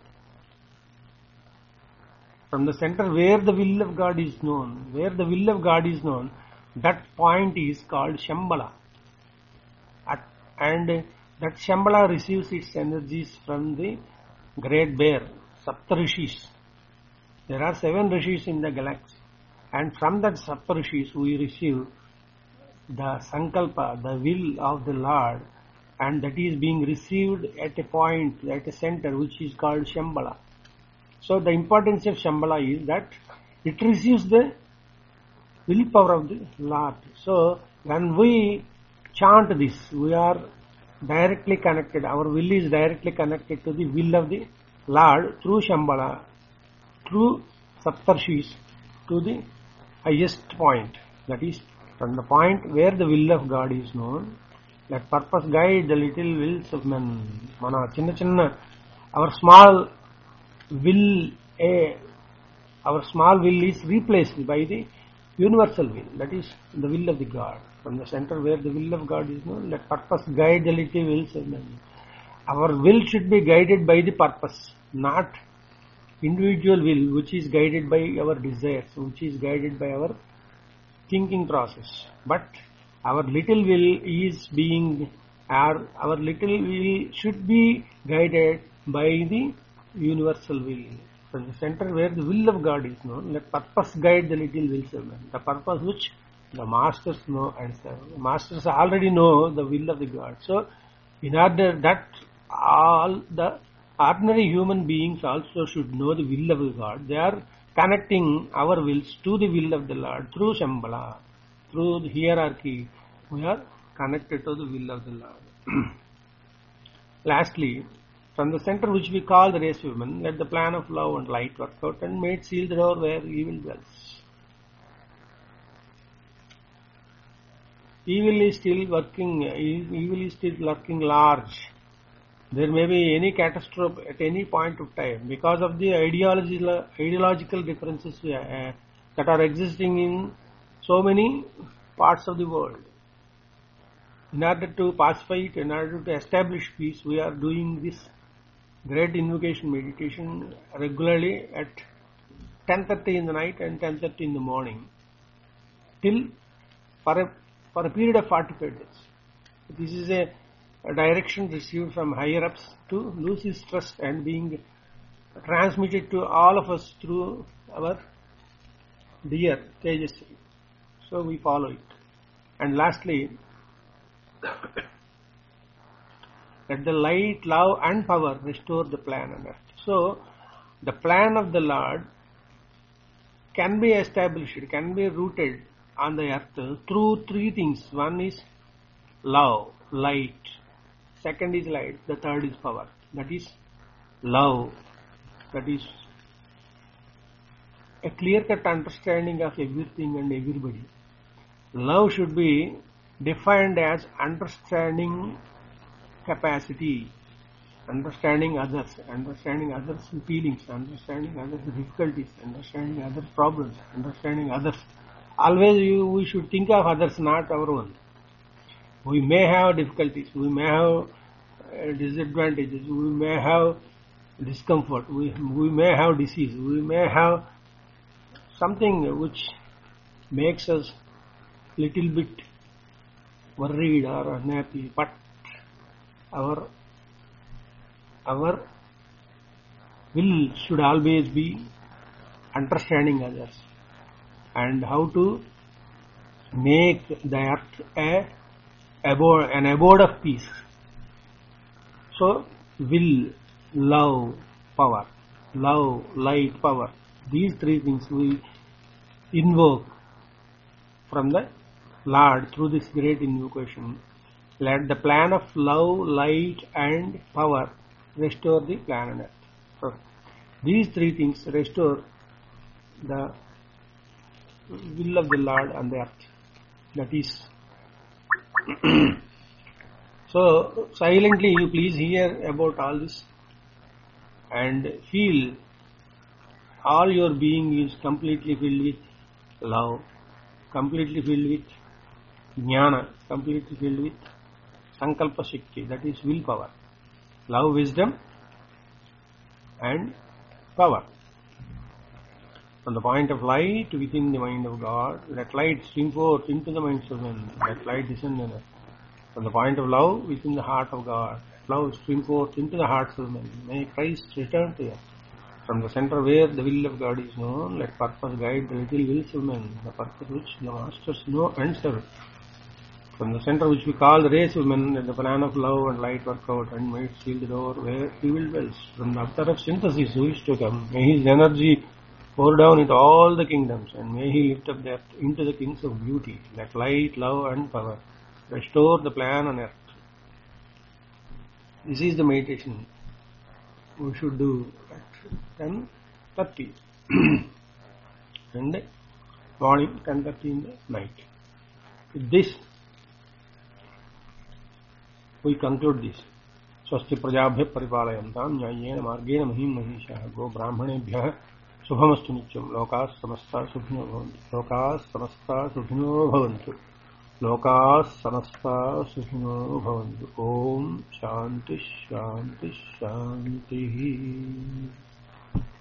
From the center where the will of God is known, where the will of God is known, that point is called Shambhala. At, and that Shambhala receives its energies from the great bear, Saptarishis. There are seven rishis in the galaxy. And from that Saptarishis we receive the Sankalpa, the will of the Lord, and that is being received at a point, at a center which is called Shambhala. So the importance of Shambhala is that it receives the willpower of the Lord. So when we chant this, we are directly connected, our will is directly connected to the will of the Lord through Shambhala, through Saptarshis, to the highest point, that is from the point where the will of God is known, let purpose guide the little wills of men. Mana chinna chinna, our small will, a, our small will is replaced by the universal will, that is the will of the God. From the center where the will of God is known, let purpose guide the little wills of men. Our will should be guided by the purpose, not individual will, which is guided by our desires, which is guided by our thinking process. But our little will is being, our, our little will should be guided by the universal will. From the center where the will of God is known, let purpose guide the little wills of men. The purpose which the masters know and serve. The masters already know the will of the God. So, in order that all the ordinary human beings also should know the will of the God, they are connecting our wills to the will of the Lord through Shambhala, through the hierarchy. We are connected to the will of the Lord. Lastly, from the center which we call the race of women, let the plan of love and light work out, and may it seal the door where evil dwells. evil is still working, evil is still lurking large. There may be any catastrophe at any point of time because of the ideological, ideological differences uh, that are existing in so many parts of the world. In order to pacify it, in order to establish peace, we are doing this great invocation meditation regularly at ten thirty in the night and ten thirty in the morning, till for a, for a period of forty-five days. This is a, a direction received from higher ups to lose his trust and being transmitted to all of us through our dear Tejasri. So we follow it. And lastly, let the light, love and power restore the plan on earth. So the plan of the Lord can be established, can be rooted on the earth through three things. One is love, light. Second is light. The third is power. That is love. That is a clear-cut understanding of everything and everybody. Love should be defined as understanding capacity, understanding others, understanding others' feelings, understanding others' difficulties, understanding others' problems, understanding others. Always you, we should think of others, not our own. We may have difficulties, we may have uh, disadvantages, we may have discomfort, we, we may have disease, we may have something which makes us little bit worried or unhappy, but our our will should always be understanding others and how to make the earth a abode, an abode of peace. So will, love, power, love, light, power, these three things we invoke from the Lord through this great invocation. Let the plan of love, light and power restore the planet. So these three things restore the will of the Lord on the earth. That is. So silently you please hear about all this and feel all your being is completely filled with love, completely filled with jnana, completely filled with sankalpa shakti, that is willpower, love, wisdom and power. From the point of light within the mind of God, let light stream forth into the minds of men, let light descend on earth. From the point of love within the heart of God, let love stream forth into the hearts of men. May Christ return to earth. From the center where the will of God is known, let purpose guide the little wills of men, the purpose which the masters know and serve. From the center which we call the race of men, let the plan of love and light work out and may it seal the door where evil dwells. From the avatar of synthesis who is to come, may his energy pour down into all the kingdoms and may he lift up the earth into the kings of beauty. Let light, love and power restore the plan on earth. This is the meditation we should do at ten thirty in the morning, ten thirty in the night. With this, we conclude this. Swasti prajabhya paripalayantam nyayena margena mahim mahishah go brahmanebhyah shubhamastu nityam lokas samasta subhino bhavantu lokas samasta subhino bhavantu lokas samasta subhino bhavantu. Om shanti shanti shanti.